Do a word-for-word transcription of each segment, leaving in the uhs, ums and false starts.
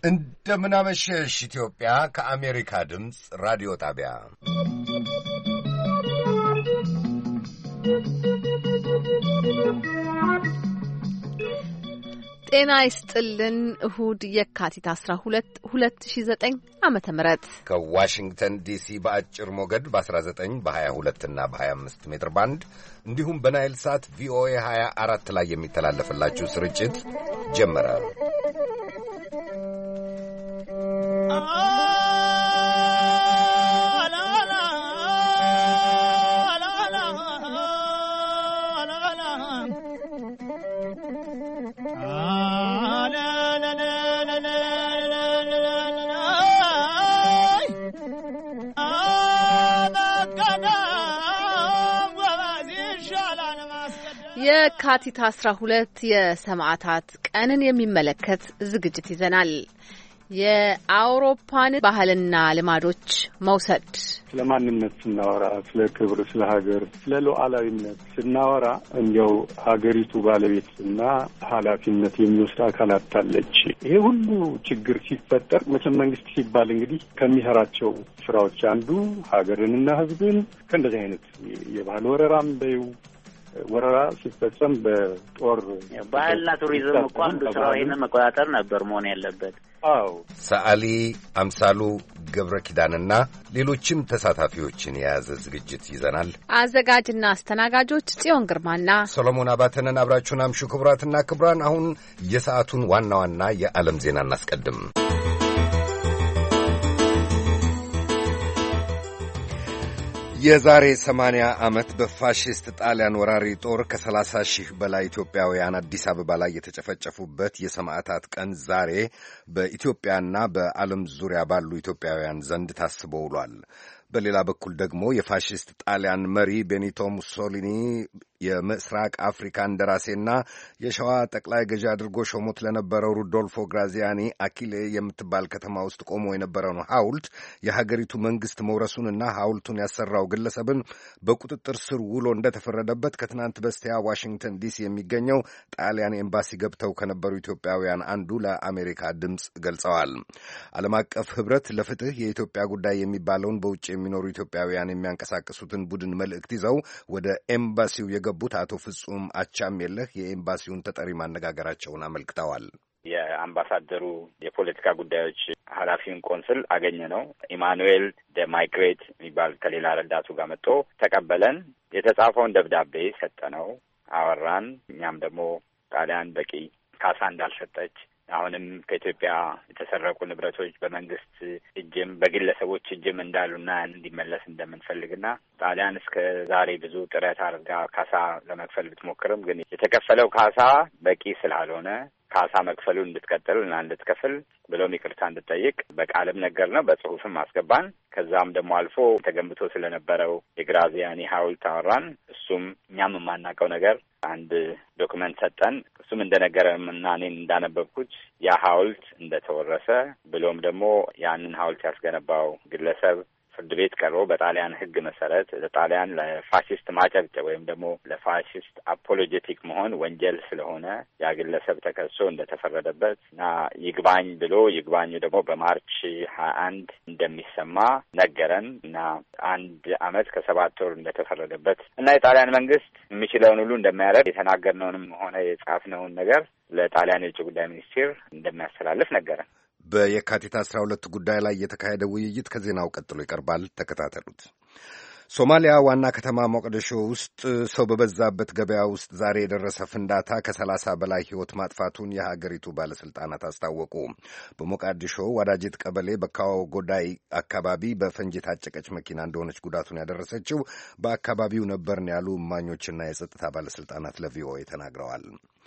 እንደምናመሸሽ ኢትዮጵያ ከአሜሪካ ድምፅ ራዲዮ ጣቢያ ጤና ይስጥልን። እሁድ የካቲት አስራ ሁለት ሁለት ሺህ ዘጠኝ ዓመተ ምህረት ከዋሽንግተን ዲሲ በአጭር ሞገድ በ19 በ22 እና በ25 ሜትር ባንድ እንዲሁም በናይል ሳት ቪኦኤ ሃያ አራት ላይ የሚተላለፍላችሁ ስርጭት ጀመረ። የካቲት አስራ ሁለት የሰማዕታት ቀንን የሚመለከት ዝግጅት ይዘናል። የአውሮፓን ባህልና ልማዶች መውሰድ፣ ስለ ማንነት ስናወራ፣ ስለ ክብር፣ ስለ ሀገር፣ ስለ ሉዓላዊነት ስናወራ እንዲያው ሀገሪቱ ባለቤትና ኃላፊነት የሚወስድ አካላት አለች። ይሄ ሁሉ ችግር ሲፈጠር መቼም መንግስት ሲባል እንግዲህ ከሚሰራቸው ስራዎች አንዱ ሀገርንና ሕዝብን ከእንደዚህ አይነት የባህል ወረራም በይው ወረራ ሲፈጸም በጦር ባህልና ቱሪዝም እኮ አንዱ ስራው ይሄንን መቆጣጠር ነበር መሆን ያለበት። አዎ ሰዓሊ አምሳሉ ገብረ ኪዳንና ሌሎችም ተሳታፊዎችን የያዘ ዝግጅት ይዘናል። አዘጋጅና አስተናጋጆች ጽዮን ግርማና ሰሎሞን አባተንን አብራችሁን አምሹ። ክቡራትና ክቡራን፣ አሁን የሰዓቱን ዋና ዋና የዓለም ዜና እናስቀድም። የዛሬ ሰማንያ ዓመት በፋሽስት ጣሊያን ወራሪ ጦር ከሰላሳ ሺህ በላይ ኢትዮጵያውያን አዲስ አበባ ላይ የተጨፈጨፉበት የሰማዕታት ቀን ዛሬ በኢትዮጵያና በዓለም ዙሪያ ባሉ ኢትዮጵያውያን ዘንድ ታስቦ ውሏል። በሌላ በኩል ደግሞ የፋሽስት ጣሊያን መሪ ቤኒቶ ሙሶሊኒ የምስራቅ አፍሪካ እንደራሴና የሸዋ ጠቅላይ ገዢ አድርጎ ሾሞት ለነበረው ሩዶልፎ ግራዚያኒ አኪሌ የምትባል ከተማ ውስጥ ቆሞ የነበረውን ሐውልት የሀገሪቱ መንግስት መውረሱንና ሐውልቱን ያሰራው ግለሰብን በቁጥጥር ስር ውሎ እንደተፈረደበት ከትናንት በስቲያ ዋሽንግተን ዲሲ የሚገኘው ጣሊያን ኤምባሲ ገብተው ከነበሩ ኢትዮጵያውያን አንዱ ለአሜሪካ ድምፅ ገልጸዋል። ዓለም አቀፍ ህብረት ለፍትህ የኢትዮጵያ ጉዳይ የሚባለውን በውጭ የሚኖሩ ኢትዮጵያውያን የሚያንቀሳቅሱትን ቡድን መልእክት ይዘው ወደ ኤምባሲው የገቡት አቶ ፍጹም አቻምየለህ የኤምባሲውን ተጠሪ ማነጋገራቸውን አመልክተዋል። የአምባሳደሩ የፖለቲካ ጉዳዮች ኃላፊውን ቆንስል አገኘ ነው ኢማኑኤል ደ ማይግሬት የሚባል ከሌላ ረዳቱ ጋር መጥቶ ተቀበለን። የተጻፈውን ደብዳቤ ሰጠነው፣ አወራን። እኛም ደግሞ ጣሊያን በቂ ካሳ እንዳልሰጠች አሁንም ከኢትዮጵያ የተሰረቁ ንብረቶች በመንግስት እጅም በግለሰቦች እጅም እንዳሉና እንዲመለስ እንደምንፈልግና ጣሊያን እስከ ዛሬ ብዙ ጥረት አድርጋ ካሳ ለመክፈል ብትሞክርም ግን የተከፈለው ካሳ በቂ ስላልሆነ ካሳ መክፈሉን እንድትቀጥል እና እንድትከፍል ብሎም ይቅርታ እንድትጠይቅ በቃልም ነገር ነው፣ በጽሁፍም አስገባን። ከዛም ደግሞ አልፎ ተገንብቶ ስለነበረው የግራዚያኒ ሐውልት አወራን። እሱም እኛም የማናውቀው ነገር አንድ ዶክመንት ሰጠን። እሱም እንደነገረም እና እኔን እንዳነበብኩት ያ ሐውልት እንደተወረሰ ብሎም ደግሞ ያንን ሐውልት ያስገነባው ግለሰብ ፍርድ ቤት ቀርቦ በጣሊያን ሕግ መሰረት ለጣሊያን ለፋሽስት ማጨብጨብ ወይም ደግሞ ለፋሽስት አፖሎጀቲክ መሆን ወንጀል ስለሆነ ያ ግለሰብ ተከሶ እንደተፈረደበት እና ይግባኝ ብሎ ይግባኙ ደግሞ በማርች ሀያ አንድ እንደሚሰማ ነገረን እና አንድ አመት ከሰባት ወር እንደተፈረደበት እና የጣሊያን መንግስት የሚችለውን ሁሉ እንደሚያደርግ የተናገርነውንም ሆነ የጻፍነውን ነገር ለጣሊያን የውጭ ጉዳይ ሚኒስቴር እንደሚያስተላልፍ ነገረን። በየካቲት አስራ ሁለት ጉዳይ ላይ የተካሄደ ውይይት ከዜናው ቀጥሎ ይቀርባል። ተከታተሉት። ሶማሊያ ዋና ከተማ ሞቃዲሾ ውስጥ ሰው በበዛበት ገበያ ውስጥ ዛሬ የደረሰ ፍንዳታ ከሰላሳ በላይ ሕይወት ማጥፋቱን የሀገሪቱ ባለሥልጣናት አስታወቁ። በሞቃዲሾ ዋዳጅት ቀበሌ በካዎ ጎዳይ አካባቢ በፈንጂ የታጨቀች መኪና እንደሆነች ጉዳቱን ያደረሰችው በአካባቢው ነበርን ያሉ እማኞችና የጸጥታ ባለሥልጣናት ለቪኦኤ ተናግረዋል።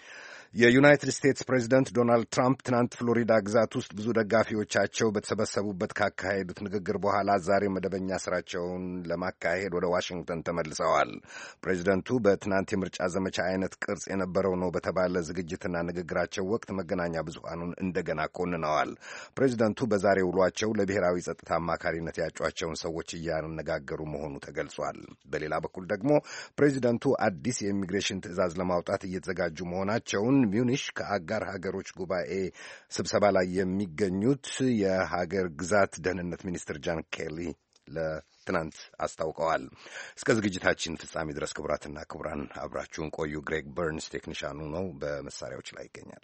የዩናይትድ ስቴትስ ፕሬዚደንት ዶናልድ ትራምፕ ትናንት ፍሎሪዳ ግዛት ውስጥ ብዙ ደጋፊዎቻቸው በተሰበሰቡበት ካካሄዱት ንግግር በኋላ ዛሬ መደበኛ ስራቸውን ለማካሄድ ወደ ዋሽንግተን ተመልሰዋል። ፕሬዚደንቱ በትናንት የምርጫ ዘመቻ አይነት ቅርጽ የነበረው ነው በተባለ ዝግጅትና ንግግራቸው ወቅት መገናኛ ብዙሃኑን እንደገና ኮንነዋል። ፕሬዚደንቱ በዛሬ ውሏቸው ለብሔራዊ ጸጥታ አማካሪነት ያጯቸውን ሰዎች እያነጋገሩ መሆኑ ተገልጿል። በሌላ በኩል ደግሞ ፕሬዚደንቱ አዲስ የኢሚግሬሽን ትዕዛዝ ለማውጣት እየተዘጋጁ መሆናቸውን ጀርመን ሚዩኒሽ ከአጋር ሀገሮች ጉባኤ ስብሰባ ላይ የሚገኙት የሀገር ግዛት ደህንነት ሚኒስትር ጃን ኬሊ ለትናንት አስታውቀዋል። እስከ ዝግጅታችን ፍጻሜ ድረስ ክቡራትና ክቡራን አብራችሁን ቆዩ። ግሬግ በርንስ ቴክኒሻኑ ነው፣ በመሳሪያዎች ላይ ይገኛል።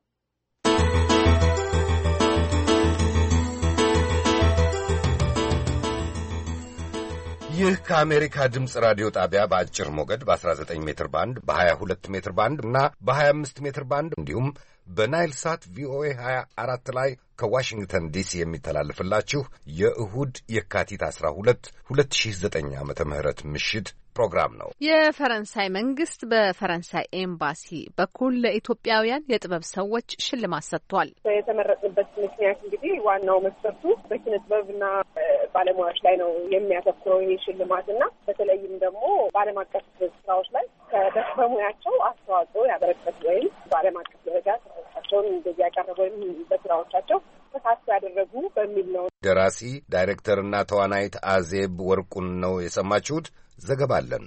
ይህ ከአሜሪካ ድምፅ ራዲዮ ጣቢያ በአጭር ሞገድ በ19 ሜትር ባንድ በ22 ሜትር ባንድ እና በ25 ሜትር ባንድ እንዲሁም በናይል ሳት ቪኦኤ ሀያ አራት ላይ ከዋሽንግተን ዲሲ የሚተላለፍላችሁ የእሁድ የካቲት አስራ ሁለት ሁለት ሺህ ዘጠኝ ዓመተ ምህረት ምሽት ፕሮግራም ነው። የፈረንሳይ መንግስት በፈረንሳይ ኤምባሲ በኩል ለኢትዮጵያውያን የጥበብ ሰዎች ሽልማት ሰጥቷል። የተመረጥንበት ምክንያት እንግዲህ ዋናው መስፈርቱ በኪነ ጥበብና ባለሙያዎች ላይ ነው የሚያተኩረው ይህ ሽልማትና በተለይም ደግሞ በዓለም አቀፍ ስራዎች ላይ በሙያቸው አስተዋጽኦ ያበረከቱ ወይም በዓለም አቀፍ ደረጃ ስራዎቻቸውን እንደዚህ ያቀረቡ ወይም በስራዎቻቸው ተሳትፎ ያደረጉ በሚል ነው። ደራሲ ዳይሬክተርና ተዋናይት አዜብ ወርቁን ነው የሰማችሁት። ዘገባ አለን።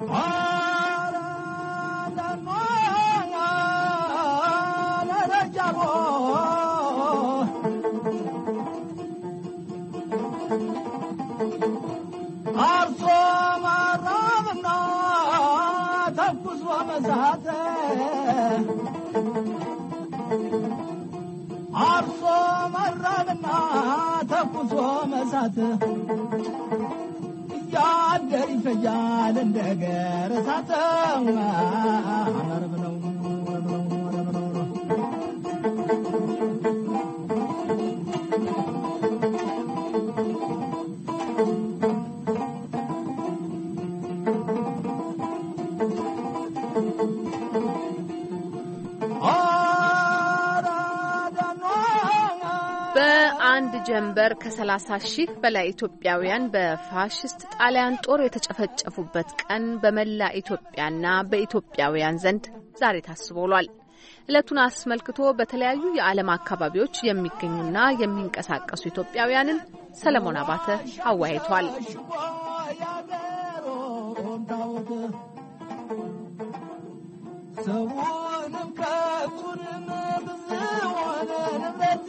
አርሶ ማራብና ተኩስ ወመሳተ አርሶ ማራብና ተኩስ ወመሳተ ያደር ይፈጃል እንደገር ሳተ አመርብ ነው በአንድ ጀንበር ከሰላሳ ሺህ በላይ ኢትዮጵያውያን በፋሽስት ጣሊያን ጦር የተጨፈጨፉበት ቀን በመላ ኢትዮጵያና በኢትዮጵያውያን ዘንድ ዛሬ ታስቦ ውሏል። ዕለቱን አስመልክቶ በተለያዩ የዓለም አካባቢዎች የሚገኙና የሚንቀሳቀሱ ኢትዮጵያውያንን ሰለሞን አባተ አወያይቷል። ሰውንም ከቱንም ብዙውን ንብረት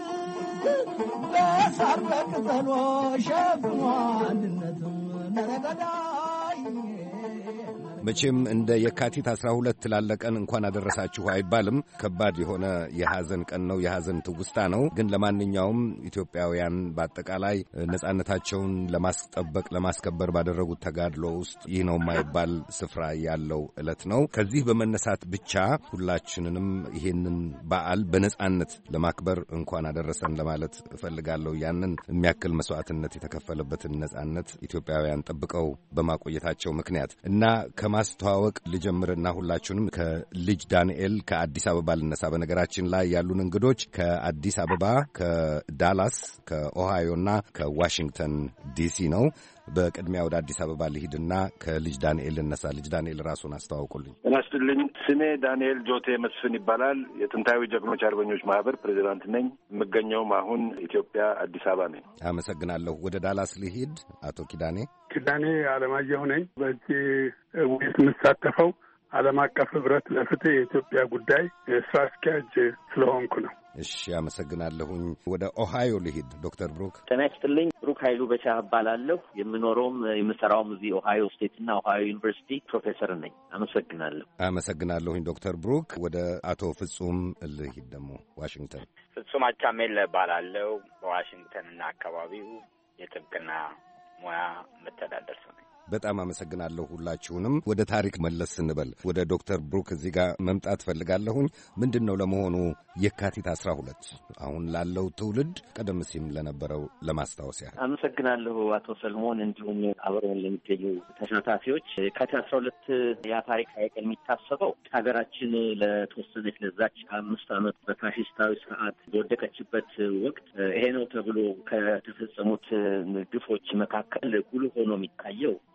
በሳር በቅጠሎ ሸፍኖ አንድነትም ነረገዳይ መቼም እንደ የካቲት አስራ ሁለት ላለ ቀን እንኳን አደረሳችሁ አይባልም። ከባድ የሆነ የሐዘን ቀን ነው፣ የሐዘን ትውስታ ነው። ግን ለማንኛውም ኢትዮጵያውያን በአጠቃላይ ነጻነታቸውን ለማስጠበቅ ለማስከበር ባደረጉት ተጋድሎ ውስጥ ይህ ነው የማይባል ስፍራ ያለው ዕለት ነው። ከዚህ በመነሳት ብቻ ሁላችንንም ይሄንን በዓል በነጻነት ለማክበር እንኳን አደረሰን ለማለት እፈልጋለሁ። ያንን የሚያክል መስዋዕትነት የተከፈለበትን ነጻነት ኢትዮጵያውያን ጠብቀው በማቆየታቸው ምክንያት እና ከማስተዋወቅ ልጀምርና ሁላችሁንም ከልጅ ዳንኤል ከአዲስ አበባ ልነሳ። በነገራችን ላይ ያሉን እንግዶች ከአዲስ አበባ፣ ከዳላስ፣ ከኦሃዮና ከዋሽንግተን ዲሲ ነው። በቅድሚያ ወደ አዲስ አበባ ልሂድና ከልጅ ዳንኤል ልነሳ። ልጅ ዳንኤል ራሱን አስተዋውቁልኝ። እናስትልኝ። ስሜ ዳንኤል ጆቴ መስፍን ይባላል። የጥንታዊ ጀግኖች አርበኞች ማህበር ፕሬዚዳንት ነኝ። የምገኘውም አሁን ኢትዮጵያ አዲስ አበባ ነኝ። አመሰግናለሁ። ወደ ዳላስ ልሂድ። አቶ ኪዳኔ። ኪዳኔ አለማየሁ ነኝ። በዚህ ውይይት የምሳተፈው ዓለም አቀፍ ህብረት ለፍትህ የኢትዮጵያ ጉዳይ ስራ አስኪያጅ ስለሆንኩ ነው። እሺ፣ አመሰግናለሁኝ። ወደ ኦሃዮ ልሂድ። ዶክተር ብሩክ። ጤና ይስጥልኝ። ብሩክ ኃይሉ በቻ እባላለሁ። የምኖረውም የምሰራውም እዚህ ኦሃዮ ስቴት እና ኦሃዮ ዩኒቨርሲቲ ፕሮፌሰር ነኝ። አመሰግናለሁ። አመሰግናለሁኝ ዶክተር ብሩክ። ወደ አቶ ፍጹም ልሂድ ደግሞ ዋሽንግተን። ፍጹም አቻሜል እባላለሁ። በዋሽንግተን እና አካባቢው የጥብቅና ሙያ መተዳደር ሰው ነኝ። በጣም አመሰግናለሁ ሁላችሁንም። ወደ ታሪክ መለስ ስንበል ወደ ዶክተር ብሩክ እዚህ ጋር መምጣት ፈልጋለሁኝ። ምንድን ነው ለመሆኑ የካቲት አስራ ሁለት አሁን ላለው ትውልድ ቀደም ሲል ለነበረው ለማስታወስ ያህል? አመሰግናለሁ አቶ ሰልሞን፣ እንዲሁም አብረውን ለሚገኙ ተሳታፊዎች። የካቲት አስራ ሁለት ያ ታሪክ ቀን የሚታሰበው ሀገራችን ለተወሰነች ለዛች አምስት ዓመት በፋሽስታዊ ስርዓት በወደቀችበት ወቅት ይሄ ነው ተብሎ ከተፈጸሙት ግፎች መካከል ጉልህ ሆኖ የሚታየው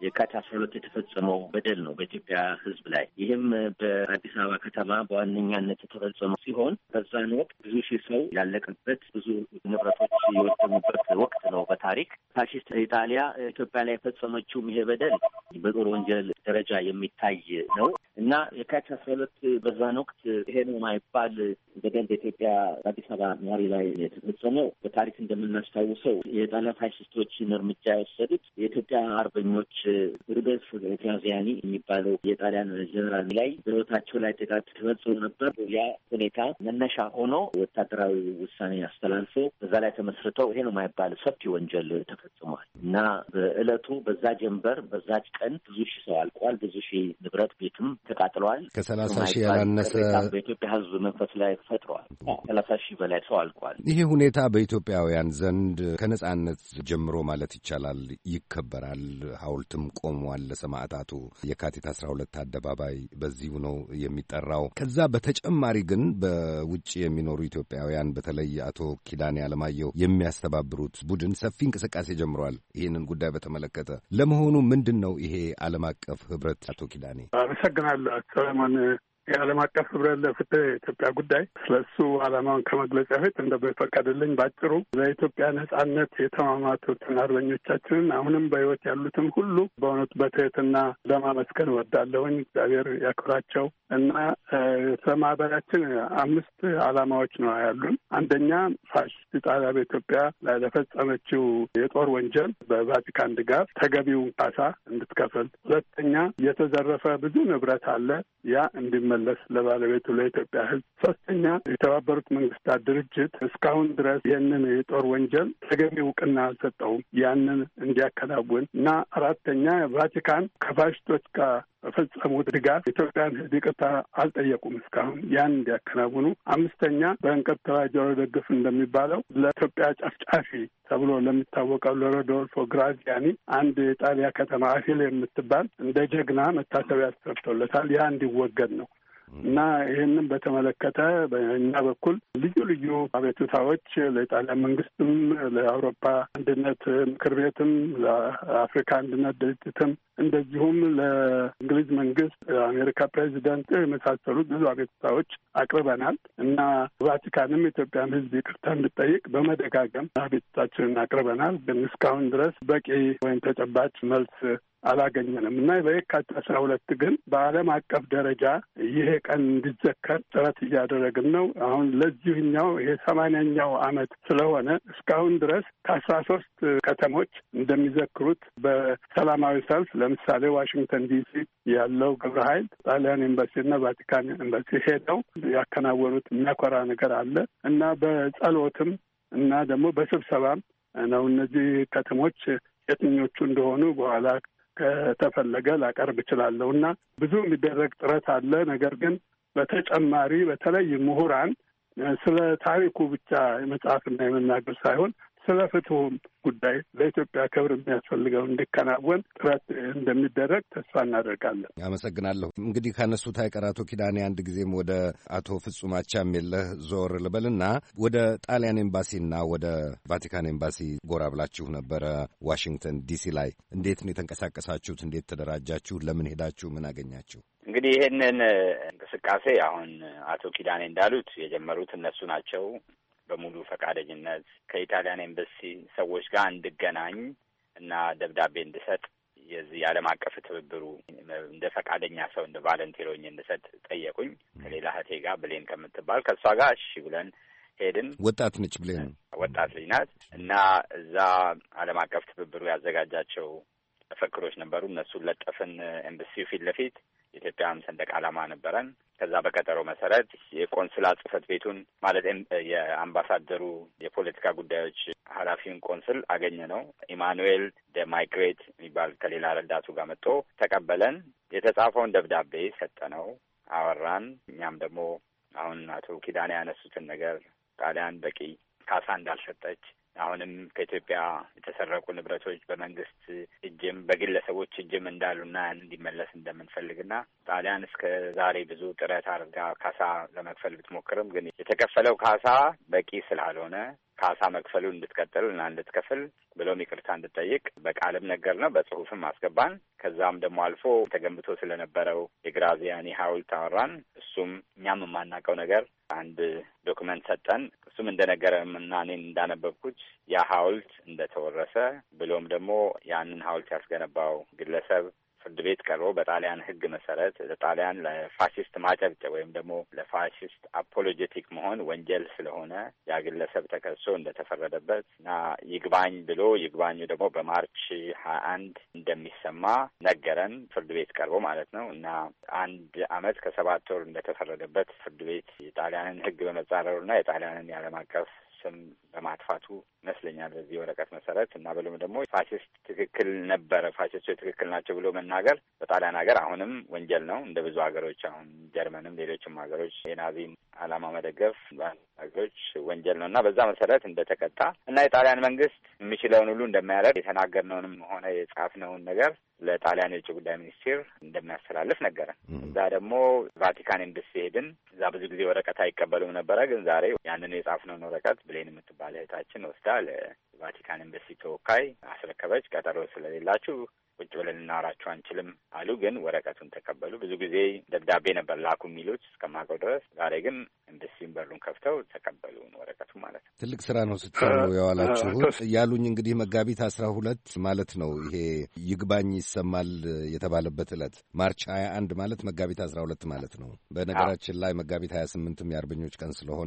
የካቲት አስራ ሁለት የተፈጸመው በደል ነው በኢትዮጵያ ሕዝብ ላይ። ይህም በአዲስ አበባ ከተማ በዋነኛነት የተፈጸመው ሲሆን በዛን ወቅት ብዙ ሺህ ሰው ያለቀበት፣ ብዙ ንብረቶች የወደሙበት ወቅት ነው በታሪክ። ፋሺስት ኢጣሊያ ኢትዮጵያ ላይ የፈጸመችውም ይሄ በደል በጦር ወንጀል ደረጃ የሚታይ ነው እና የካቲት አስራ ሁለት በዛን ወቅት ይሄ ነው የማይባል በደል በኢትዮጵያ በአዲስ አበባ ነዋሪ ላይ የተፈጸመው በታሪክ እንደምናስታውሰው የጣሊያን ፋሽስቶችን እርምጃ የወሰዱት የኢትዮጵያ አርበኞች ሩቤንስ ግራዚያኒ የሚባለው የጣሊያን ጀነራል ላይ በሕይወታቸው ላይ ጥቃት ተፈጽሞ ነበር። ያ ሁኔታ መነሻ ሆኖ ወታደራዊ ውሳኔ አስተላልፎ በዛ ላይ ተመስርተው ይሄ ነው የማይባል ሰፊ ወንጀል ተፈጽሟል እና በእለቱ በዛ ጀንበር በዛች ቀን ብዙ ሺህ ሰው አልቋል። ብዙ ሺህ ንብረት ቤትም ተቃጥለዋል። ከሰላሳ ሺህ ያላነሰ በኢትዮጵያ ሕዝብ መንፈስ ላይ ፈጥሯል። ሰላሳ ሺህ በላይ ሰው አልቋል። ይሄ ሁኔታ በኢትዮጵያውያን ዘንድ ከነጻነት ጀምሮ ማለት ይቻላል ይከበራል። ሐውልትም ቆሟል ለሰማዕታቱ። የካቲት አስራ ሁለት አደባባይ በዚሁ ነው የሚጠራው። ከዛ በተጨማሪ ግን በውጭ የሚኖሩ ኢትዮጵያውያን በተለይ አቶ ኪዳኔ አለማየሁ የሚያስተባብሩት ቡድን ሰፊ እንቅስቃሴ ጀምሯል ይህንን ጉዳይ በተመለከተ። ለመሆኑ ምንድን ነው ይሄ ዓለም አቀፍ ህብረት? አቶ ኪዳኔ አመሰግናለሁ። ሰለሞን የዓለም አቀፍ ህብረት ለፍትህ የኢትዮጵያ ጉዳይ ስለሱ ዓላማውን ከመግለጽ በፊት እንደ በፈቀደልኝ ባጭሩ ለኢትዮጵያ ነጻነት የተማማቱትን አርበኞቻችንን አሁንም በህይወት ያሉትን ሁሉ በእውነቱ በትህትና ለማመስገን እወዳለሁኝ። እግዚአብሔር ያክብራቸው እና ስለማህበራችን አምስት ዓላማዎች ነው ያሉን። አንደኛ ፋሽስት ኢጣሊያ በኢትዮጵያ ላይ ለፈጸመችው የጦር ወንጀል በቫቲካን ድጋፍ ተገቢውን ካሳ እንድትከፍል። ሁለተኛ የተዘረፈ ብዙ ንብረት አለ፣ ያ እንዲመ መለስ ለባለቤቱ ለኢትዮጵያ ህዝብ። ሶስተኛ የተባበሩት መንግስታት ድርጅት እስካሁን ድረስ ይህንን የጦር ወንጀል ተገቢ እውቅና አልሰጠውም፣ ያንን እንዲያከናውን እና አራተኛ ቫቲካን ከፋሽስቶች ጋር በፈጸሙት ድጋፍ ኢትዮጵያን ህዝብ ይቅርታ አልጠየቁም እስካሁን፣ ያን እንዲያከናውኑ። አምስተኛ በእንቅርት ላይ ጆሮ ደግፍ እንደሚባለው ለኢትዮጵያ ጨፍጫፊ ተብሎ ለሚታወቀው ለሮዶልፎ ግራዚያኒ አንድ የጣሊያ ከተማ አፊል የምትባል እንደ ጀግና መታሰቢያ ተሰርቶለታል። ያ እንዲወገድ ነው እና ይህንን በተመለከተ በእኛ በኩል ልዩ ልዩ አቤቱታዎች ለኢጣሊያ መንግስትም፣ ለአውሮፓ አንድነት ምክር ቤትም፣ ለአፍሪካ አንድነት ድርጅትም እንደዚሁም ለእንግሊዝ መንግስት፣ አሜሪካ ፕሬዚደንት የመሳሰሉት ብዙ አቤቱታዎች አቅርበናል እና ቫቲካንም ኢትዮጵያን ህዝብ ይቅርታ እንድጠይቅ በመደጋገም አቤቱታችንን አቅርበናል። ግን እስካሁን ድረስ በቂ ወይም ተጨባጭ መልስ አላገኘንም እና በየካቲት አስራ ሁለት ግን በዓለም አቀፍ ደረጃ ይሄ ቀን እንዲዘከር ጥረት እያደረግን ነው። አሁን ለዚህኛው ይሄ ሰማንያኛው ዓመት ስለሆነ እስካሁን ድረስ ከአስራ ሶስት ከተሞች እንደሚዘክሩት በሰላማዊ ሰልፍ ለምሳሌ ዋሽንግተን ዲሲ ያለው ግብረ ኃይል ጣሊያን ኤምባሲና ቫቲካን ኤምባሲ ሄደው ያከናወኑት የሚያኮራ ነገር አለ እና በጸሎትም እና ደግሞ በስብሰባም ነው። እነዚህ ከተሞች የትኞቹ እንደሆኑ በኋላ ከተፈለገ ላቀርብ እችላለሁ እና ብዙ የሚደረግ ጥረት አለ። ነገር ግን በተጨማሪ በተለይ ምሁራን ስለ ታሪኩ ብቻ የመጽሐፍና የመናገር ሳይሆን ስለ ፍትሁም ጉዳይ ለኢትዮጵያ ክብር የሚያስፈልገው እንዲከናወን ጥረት እንደሚደረግ ተስፋ እናደርጋለን። አመሰግናለሁ። እንግዲህ ካነሱት አይቀር አቶ ኪዳኔ አንድ ጊዜም ወደ አቶ ፍጹም አቻምየለህ ዞር ልበልና ወደ ጣሊያን ኤምባሲና ወደ ቫቲካን ኤምባሲ ጎራ ብላችሁ ነበረ ዋሽንግተን ዲሲ ላይ። እንዴት ነው የተንቀሳቀሳችሁት? እንዴት ተደራጃችሁ? ለምን ሄዳችሁ? ምን አገኛችሁ? እንግዲህ ይህንን እንቅስቃሴ አሁን አቶ ኪዳኔ እንዳሉት የጀመሩት እነሱ ናቸው። በሙሉ ፈቃደኝነት ከኢጣሊያን ኤምባሲ ሰዎች ጋር እንድገናኝ እና ደብዳቤ እንድሰጥ የዚህ የዓለም አቀፍ ትብብሩ እንደ ፈቃደኛ ሰው እንደ ቫለንቲሮኝ እንድሰጥ ጠየቁኝ። ከሌላ እህቴ ጋር ብሌን ከምትባል ከእሷ ጋር እሺ ብለን ሄድን። ወጣት ነች ብሌን፣ ወጣት ልጅ ናት እና እዛ ዓለም አቀፍ ትብብሩ ያዘጋጃቸው መፈክሮች ነበሩ። እነሱን ለጠፍን ኤምባሲው ፊት ለፊት። የኢትዮጵያም ሰንደቅ ዓላማ ነበረን። ከዛ በቀጠሮ መሰረት የቆንስላ ጽሕፈት ቤቱን ማለት የአምባሳደሩ የፖለቲካ ጉዳዮች ኃላፊውን ቆንስል አገኘ ነው ኢማኑኤል ደ ማይግሬት የሚባል ከሌላ ረዳቱ ጋር መጥቶ ተቀበለን። የተጻፈውን ደብዳቤ ሰጠነው፣ አወራን። እኛም ደግሞ አሁን አቶ ኪዳኔ ያነሱትን ነገር ጣሊያን በቂ ካሳ እንዳልሰጠች አሁንም ከኢትዮጵያ የተሰረቁ ንብረቶች በመንግስት እጅም በግለሰቦች እጅም እንዳሉና ያን እንዲመለስ እንደምንፈልግና ጣሊያን እስከ ዛሬ ብዙ ጥረት አድርጋ ካሳ ለመክፈል ብትሞክርም ግን የተከፈለው ካሳ በቂ ስላልሆነ ካሳ መክፈሉ እንድትቀጥል እና እንድትከፍል ብሎም ይቅርታ እንድትጠይቅ በቃልም ነገር ነው፣ በጽሁፍም አስገባን። ከዛም ደግሞ አልፎ ተገንብቶ ስለነበረው የግራዚያኒ ሐውልት አወራን። እሱም እኛም የማናውቀው ነገር አንድ ዶክመንት ሰጠን። እሱም እንደነገረም እና እኔን እንዳነበብኩት ያ ሐውልት እንደተወረሰ ብሎም ደግሞ ያንን ሐውልት ያስገነባው ግለሰብ ፍርድ ቤት ቀርቦ በጣሊያን ሕግ መሰረት ለጣሊያን ለፋሽስት ማጨብጨብ ወይም ደግሞ ለፋሽስት አፖሎጀቲክ መሆን ወንጀል ስለሆነ ያ ግለሰብ ተከሶ እንደተፈረደበት እና ይግባኝ ብሎ ይግባኙ ደግሞ በማርች ሀያ አንድ እንደሚሰማ ነገረን። ፍርድ ቤት ቀርቦ ማለት ነው እና አንድ አመት ከሰባት ወር እንደተፈረደበት ፍርድ ቤት የጣሊያንን ሕግ በመጻረሩና የጣሊያንን የዓለም አቀፍ ስም በማጥፋቱ ይመስለኛል በዚህ ወረቀት መሰረት እና ብሎም ደግሞ ፋሽስት ትክክል ነበረ፣ ፋሽስቶች ትክክል ናቸው ብሎ መናገር በጣሊያን ሀገር አሁንም ወንጀል ነው። እንደ ብዙ ሀገሮች አሁን ጀርመንም ሌሎችም ሀገሮች የናዚን ዓላማ መደገፍ ሀገሮች ወንጀል ነው እና በዛ መሰረት እንደተቀጣ እና የጣሊያን መንግስት የሚችለውን ሁሉ እንደማያደርግ የተናገርነውንም ሆነ የጻፍነውን ነገር ለጣሊያን የውጭ ጉዳይ ሚኒስቴር እንደሚያስተላልፍ ነገረን። እዛ ደግሞ ቫቲካን ኤምባሲ ሄድን። እዛ ብዙ ጊዜ ወረቀት አይቀበሉም ነበረ፣ ግን ዛሬ ያንን የጻፍነውን ወረቀት ብሌን የምትባል እህታችን ወስዳ ለቫቲካን ኤምባሲ ተወካይ አስረከበች። ቀጠሮ ስለሌላችሁ ቁጭ ብለን እናወራችሁ አንችልም አሉ። ግን ወረቀቱን ተቀበሉ። ብዙ ጊዜ ደብዳቤ ነበር ላኩ የሚሉት እስከማውቀው ድረስ። ዛሬ ግን ኤምባሲን በሩን ከፍተው ተቀበሉን ወረቀቱ ማለት ነው። ትልቅ ስራ ነው ስትሰሩ የዋላችሁት ያሉኝ። እንግዲህ መጋቢት አስራ ሁለት ማለት ነው ይሄ ይግባኝ ይሰማል የተባለበት ዕለት ማርች ሀያ አንድ ማለት መጋቢት አስራ ሁለት ማለት ነው። በነገራችን ላይ መጋቢት ሀያ ስምንትም የአርበኞች ቀን ስለሆነ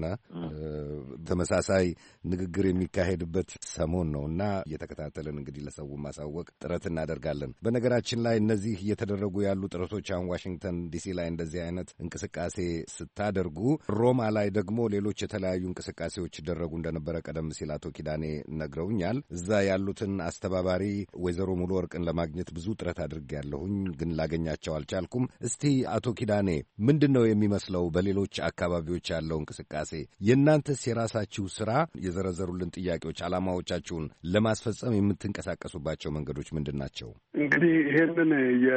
ተመሳሳይ ንግግር የሚካሄድበት ሰሞን ነው እና እየተከታተልን እንግዲህ ለሰው ማሳወቅ ጥረት እናደርጋለን። በነገራችን ላይ እነዚህ እየተደረጉ ያሉ ጥረቶች አሁን ዋሽንግተን ዲሲ ላይ እንደዚህ አይነት እንቅስቃሴ ስታደርጉ ሮማ ላይ ደግሞ ሌሎች የተለያዩ እንቅስቃሴዎች ይደረጉ እንደነበረ ቀደም ሲል አቶ ኪዳኔ ነግረውኛል። እዛ ያሉትን አስተባባሪ ወይዘሮ ሙሉ ወርቅን ለማግኘት ብዙ ጥረት አድርጌያለሁኝ፣ ግን ላገኛቸው አልቻልኩም። እስቲ አቶ ኪዳኔ ምንድን ነው የሚመስለው በሌሎች አካባቢዎች ያለው እንቅስቃሴ? የእናንተስ የራሳችሁ ስራ የዘረዘሩልን ጥያቄዎች ዓላማዎቻችሁን ለማስፈጸም የምትንቀሳቀሱባቸው መንገዶች ምንድን ናቸው? እንግዲህ ይህንን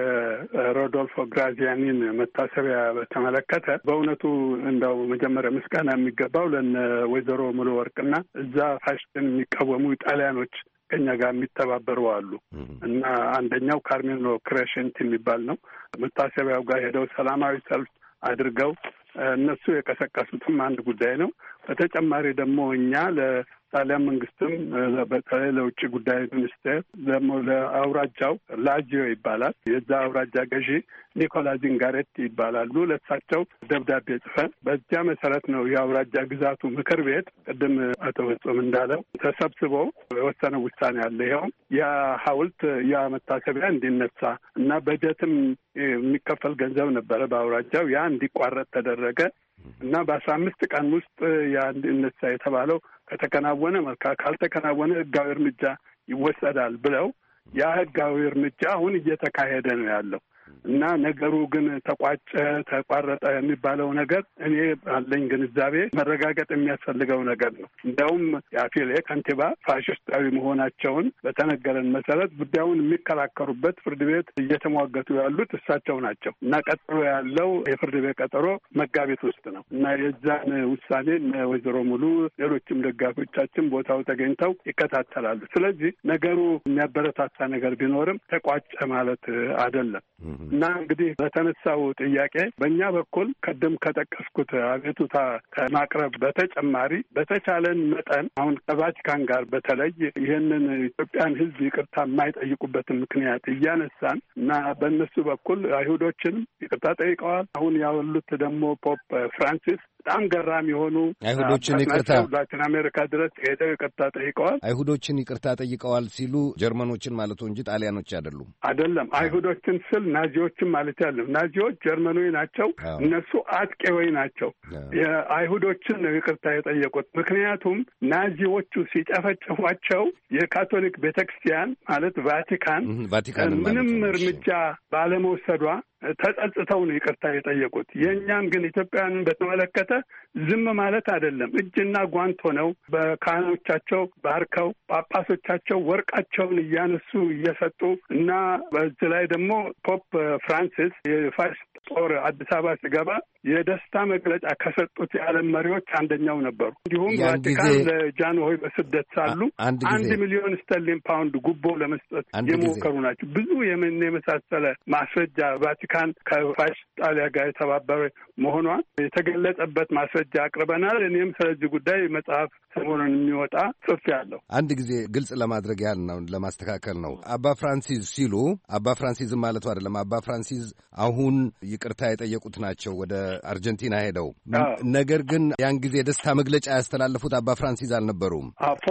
የሮዶልፎ ግራዚያኒን መታሰቢያ በተመለከተ በእውነቱ እንደው መጀመሪያ ምስጋና የሚገባው ለነ ወይዘሮ ሙሉ ወርቅና እዛ ፋሽስትን የሚቃወሙ ጣሊያኖች ከኛ ጋር የሚተባበሩ አሉ እና አንደኛው ካርሜሎ ክሬሽንት የሚባል ነው። መታሰቢያው ጋር ሄደው ሰላማዊ ሰልፍ አድርገው እነሱ የቀሰቀሱትም አንድ ጉዳይ ነው። በተጨማሪ ደግሞ እኛ ለጣሊያን መንግስትም በተለይ ለውጭ ጉዳይ ሚኒስቴር ደግሞ ለአውራጃው ላጂዮ ይባላል የዛ አውራጃ ገዢ ኒኮላ ዚንጋሬቲ ይባላሉ። ለሳቸው ደብዳቤ ጽፈን በዚያ መሰረት ነው የአውራጃ ግዛቱ ምክር ቤት ቅድም አቶ ፍጹም እንዳለው ተሰብስበው የወሰነው ውሳኔ አለ። ይኸው ያ ሐውልት ያ መታሰቢያ እንዲነሳ እና በጀትም የሚከፈል ገንዘብ ነበረ በአውራጃው ያ እንዲቋረጥ ተደረገ እና በአስራ አምስት ቀን ውስጥ ያ እንዲነሳ የተባለው ከተከናወነ መልካም፣ ካልተከናወነ ህጋዊ እርምጃ ይወሰዳል ብለው ያ ህጋዊ እርምጃ አሁን እየተካሄደ ነው ያለው እና ነገሩ ግን ተቋጨ ተቋረጠ የሚባለው ነገር እኔ አለኝ ግንዛቤ መረጋገጥ የሚያስፈልገው ነገር ነው። እንዲያውም የአፊሌ ከንቲባ ፋሽስታዊ መሆናቸውን በተነገረን መሰረት ጉዳዩን የሚከራከሩበት ፍርድ ቤት እየተሟገቱ ያሉት እሳቸው ናቸው እና ቀጥሎ ያለው የፍርድ ቤት ቀጠሮ መጋቢት ውስጥ ነው እና የዛን ውሳኔ ወይዘሮ ሙሉ ሌሎችም ደጋፊዎቻችን ቦታው ተገኝተው ይከታተላሉ። ስለዚህ ነገሩ የሚያበረታታ ነገር ቢኖርም ተቋጨ ማለት አይደለም። እና እንግዲህ በተነሳው ጥያቄ በእኛ በኩል ቀደም ከጠቀስኩት አቤቱታ ከማቅረብ በተጨማሪ በተቻለን መጠን አሁን ከቫቲካን ጋር በተለይ ይህንን ኢትዮጵያን ሕዝብ ይቅርታ የማይጠይቁበትን ምክንያት እያነሳን እና በእነሱ በኩል አይሁዶችንም ይቅርታ ጠይቀዋል። አሁን ያሉት ደግሞ ፖፕ ፍራንሲስ በጣም ገራሚ የሆኑ አይሁዶችን ይቅርታ ላቲን አሜሪካ ድረስ ሄደው ይቅርታ ጠይቀዋል። አይሁዶችን ይቅርታ ጠይቀዋል ሲሉ ጀርመኖችን ማለቱ እንጂ ጣሊያኖች አይደሉም። አይደለም አይሁዶችን ስል ናዚዎችን ማለት ያለም ናዚዎች ጀርመኖች ናቸው። እነሱ አጥቄዎች ናቸው። የአይሁዶችን ነው ይቅርታ የጠየቁት። ምክንያቱም ናዚዎቹ ሲጨፈጨፏቸው የካቶሊክ ቤተክርስቲያን ማለት ቫቲካን ምንም እርምጃ ባለመውሰዷ ተጸጽተው ነው ይቅርታ የጠየቁት። የእኛም ግን ኢትዮጵያውያንን በተመለከተ ዝም ማለት አይደለም። እጅና ጓንት ሆነው በካህኖቻቸው ባርከው ጳጳሶቻቸው ወርቃቸውን እያነሱ እየሰጡ እና በዚህ ላይ ደግሞ ፖፕ ፍራንሲስ የፋሽስት ጦር አዲስ አበባ ሲገባ የደስታ መግለጫ ከሰጡት የዓለም መሪዎች አንደኛው ነበሩ። እንዲሁም ቫቲካን ለጃንሆይ በስደት ሳሉ አንድ ሚሊዮን ስተርሊን ፓውንድ ጉቦ ለመስጠት የሞከሩ ናቸው። ብዙ የምን የመሳሰለ ማስረጃ ቫቲካን ከፋሽስት ጣሊያ ጋር የተባበረ መሆኗን የተገለጸበት ማስረጃ አቅርበናል። እኔም ስለዚህ ጉዳይ መጽሐፍ ሰሞኑን የሚወጣ ጽፍ ያለው አንድ ጊዜ ግልጽ ለማድረግ ያህል ነው፣ ለማስተካከል ነው። አባ ፍራንሲስ ሲሉ አባ ፍራንሲዝም ማለቱ አይደለም። አባ ፍራንሲስ አሁን ይቅርታ የጠየቁት ናቸው ወደ አርጀንቲና ሄደው። ነገር ግን ያን ጊዜ የደስታ መግለጫ ያስተላለፉት አባ ፍራንሲስ አልነበሩም፣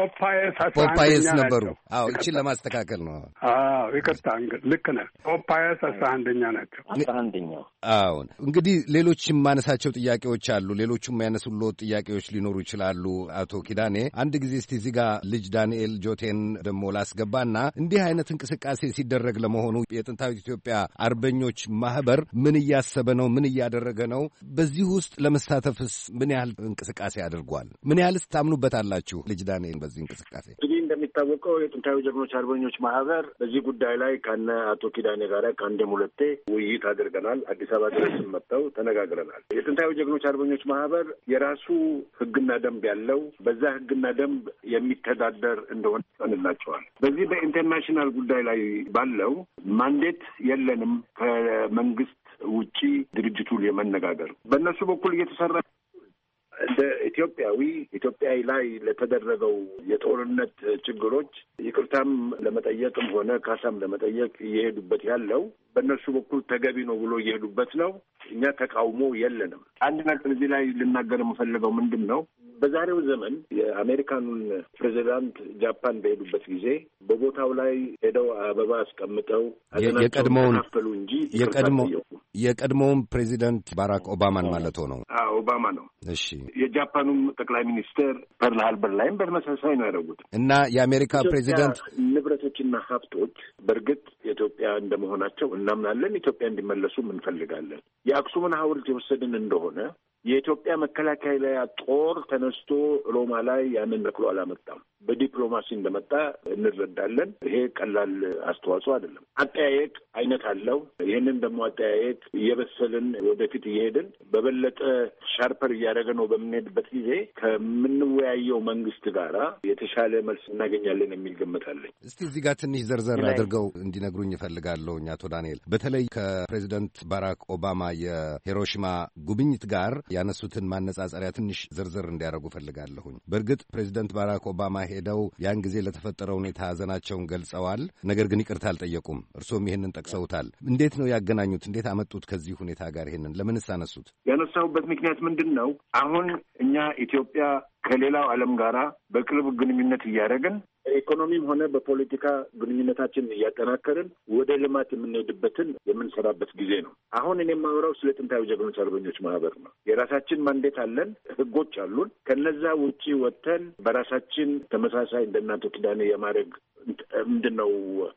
ፖፓየስ ነበሩ። አዎ እቺን ለማስተካከል ነው። አዎ ይቅርታ፣ ልክ ነህ። ፖፓየስ አስራ አንደኛ ናቸው። አስራ አንደኛው። አዎን። እንግዲህ ሌሎችም ማነሳቸው ጥያቄዎች አሉ። ሌሎችም ያነሱልዎት ጥያቄዎች ሊኖሩ ይችላሉ። አቶ ኪዳኔ አንድ ጊዜ እስቲ እዚህ ጋር ልጅ ዳንኤል ጆቴን ደግሞ ላስገባና እንዲህ አይነት እንቅስቃሴ ሲደረግ ለመሆኑ የጥንታዊት ኢትዮጵያ አርበኞች ማህበር ምን እያሰበ ነው? ምን እያደረገ ነው? በዚህ ውስጥ ለመሳተፍስ ምን ያህል እንቅስቃሴ አድርጓል? ምን ያህልስ ታምኑበታላችሁ? ልጅ ዳንኤል በዚህ እንቅስቃሴ እንግዲህ እንደሚታወቀው የጥንታዊ ጀግኖች አርበኞች ማህበር በዚህ ጉዳይ ላይ ከነ አቶ ኪዳኔ ጋር ከአንዴም ሁለቴ ውይይት አድርገናል። አዲስ አበባ ድረስ መጥተው ተነጋግረናል። የጥንታዊ ጀግኖች አርበኞች ማህበር የራሱ ህግና ደንብ ያለው በዛ ህግና ደንብ የሚተዳደር እንደሆነ ይሆንላቸዋል። በዚህ በኢንተርናሽናል ጉዳይ ላይ ባለው ማንዴት የለንም ከመንግስት ውጪ ድርጅቱን የመነጋገር በእነሱ በኩል እየተሰራ እንደ ኢትዮጵያዊ ኢትዮጵያዊ ላይ ለተደረገው የጦርነት ችግሮች ይቅርታም ለመጠየቅም ሆነ ካሳም ለመጠየቅ እየሄዱበት ያለው በእነሱ በኩል ተገቢ ነው ብሎ እየሄዱበት ነው። እኛ ተቃውሞ የለንም። አንድ ነገር እዚህ ላይ ልናገር የምፈልገው ምንድን ነው፣ በዛሬው ዘመን የአሜሪካኑን ፕሬዚዳንት ጃፓን በሄዱበት ጊዜ በቦታው ላይ ሄደው አበባ አስቀምጠው የቀድሞውን ካፈሉ እንጂ የቀድሞ የቀድሞውን ፕሬዚዳንት ባራክ ኦባማን ማለት ነው። አዎ ኦባማ ነው። እሺ የጃፓኑም ጠቅላይ ሚኒስትር ፐርል ሃርበር ላይም በተመሳሳይ ነው ያደረጉት እና የአሜሪካ ፕሬዚዳንት ንብረቶችና ሀብቶች በእርግጥ የኢትዮጵያ እንደመሆናቸው እናምናለን። ኢትዮጵያ እንዲመለሱም እንፈልጋለን። የአክሱምን ሐውልት የወሰድን እንደሆነ የኢትዮጵያ መከላከያ ጦር ተነስቶ ሮማ ላይ ያንን ነክሎ አላመጣም። በዲፕሎማሲ እንደመጣ እንረዳለን። ይሄ ቀላል አስተዋጽኦ አይደለም። አጠያየቅ አይነት አለው። ይህንን ደግሞ አጠያየቅ እየበሰልን ወደፊት እየሄድን በበለጠ ሻርፐር እያደረገ ነው በምንሄድበት ጊዜ ከምንወያየው መንግስት ጋራ የተሻለ መልስ እናገኛለን የሚል ግምት አለኝ። እስቲ እዚህ ጋር ትንሽ ዘርዘር አድርገው እንዲነግሩኝ እፈልጋለሁ። አቶ ዳንኤል በተለይ ከፕሬዚደንት ባራክ ኦባማ የሂሮሺማ ጉብኝት ጋር ያነሱትን ማነጻጸሪያ ትንሽ ዝርዝር እንዲያደርጉ ፈልጋለሁኝ። በእርግጥ ፕሬዚደንት ባራክ ኦባማ ሄደው ያን ጊዜ ለተፈጠረው ሁኔታ ሀዘናቸውን ገልጸዋል። ነገር ግን ይቅርታ አልጠየቁም። እርሶም ይሄንን ጠቅሰውታል። እንዴት ነው ያገናኙት? እንዴት አመጡት ከዚህ ሁኔታ ጋር? ይሄንን ለምንስ አነሱት? ያነሳሁበት ምክንያት ምንድን ነው? አሁን እኛ ኢትዮጵያ ከሌላው ዓለም ጋራ በቅርብ ግንኙነት እያደረግን በኢኮኖሚም ሆነ በፖለቲካ ግንኙነታችንን እያጠናከርን ወደ ልማት የምንሄድበትን የምንሰራበት ጊዜ ነው። አሁን እኔ የማወራው ስለ ጥንታዊ ጀግኖች አርበኞች ማህበር ነው። የራሳችን ማንዴት አለን፣ ህጎች አሉን። ከነዛ ውጪ ወጥተን በራሳችን ተመሳሳይ እንደ እናቶ ኪዳኔ የማድረግ ምንድን ነው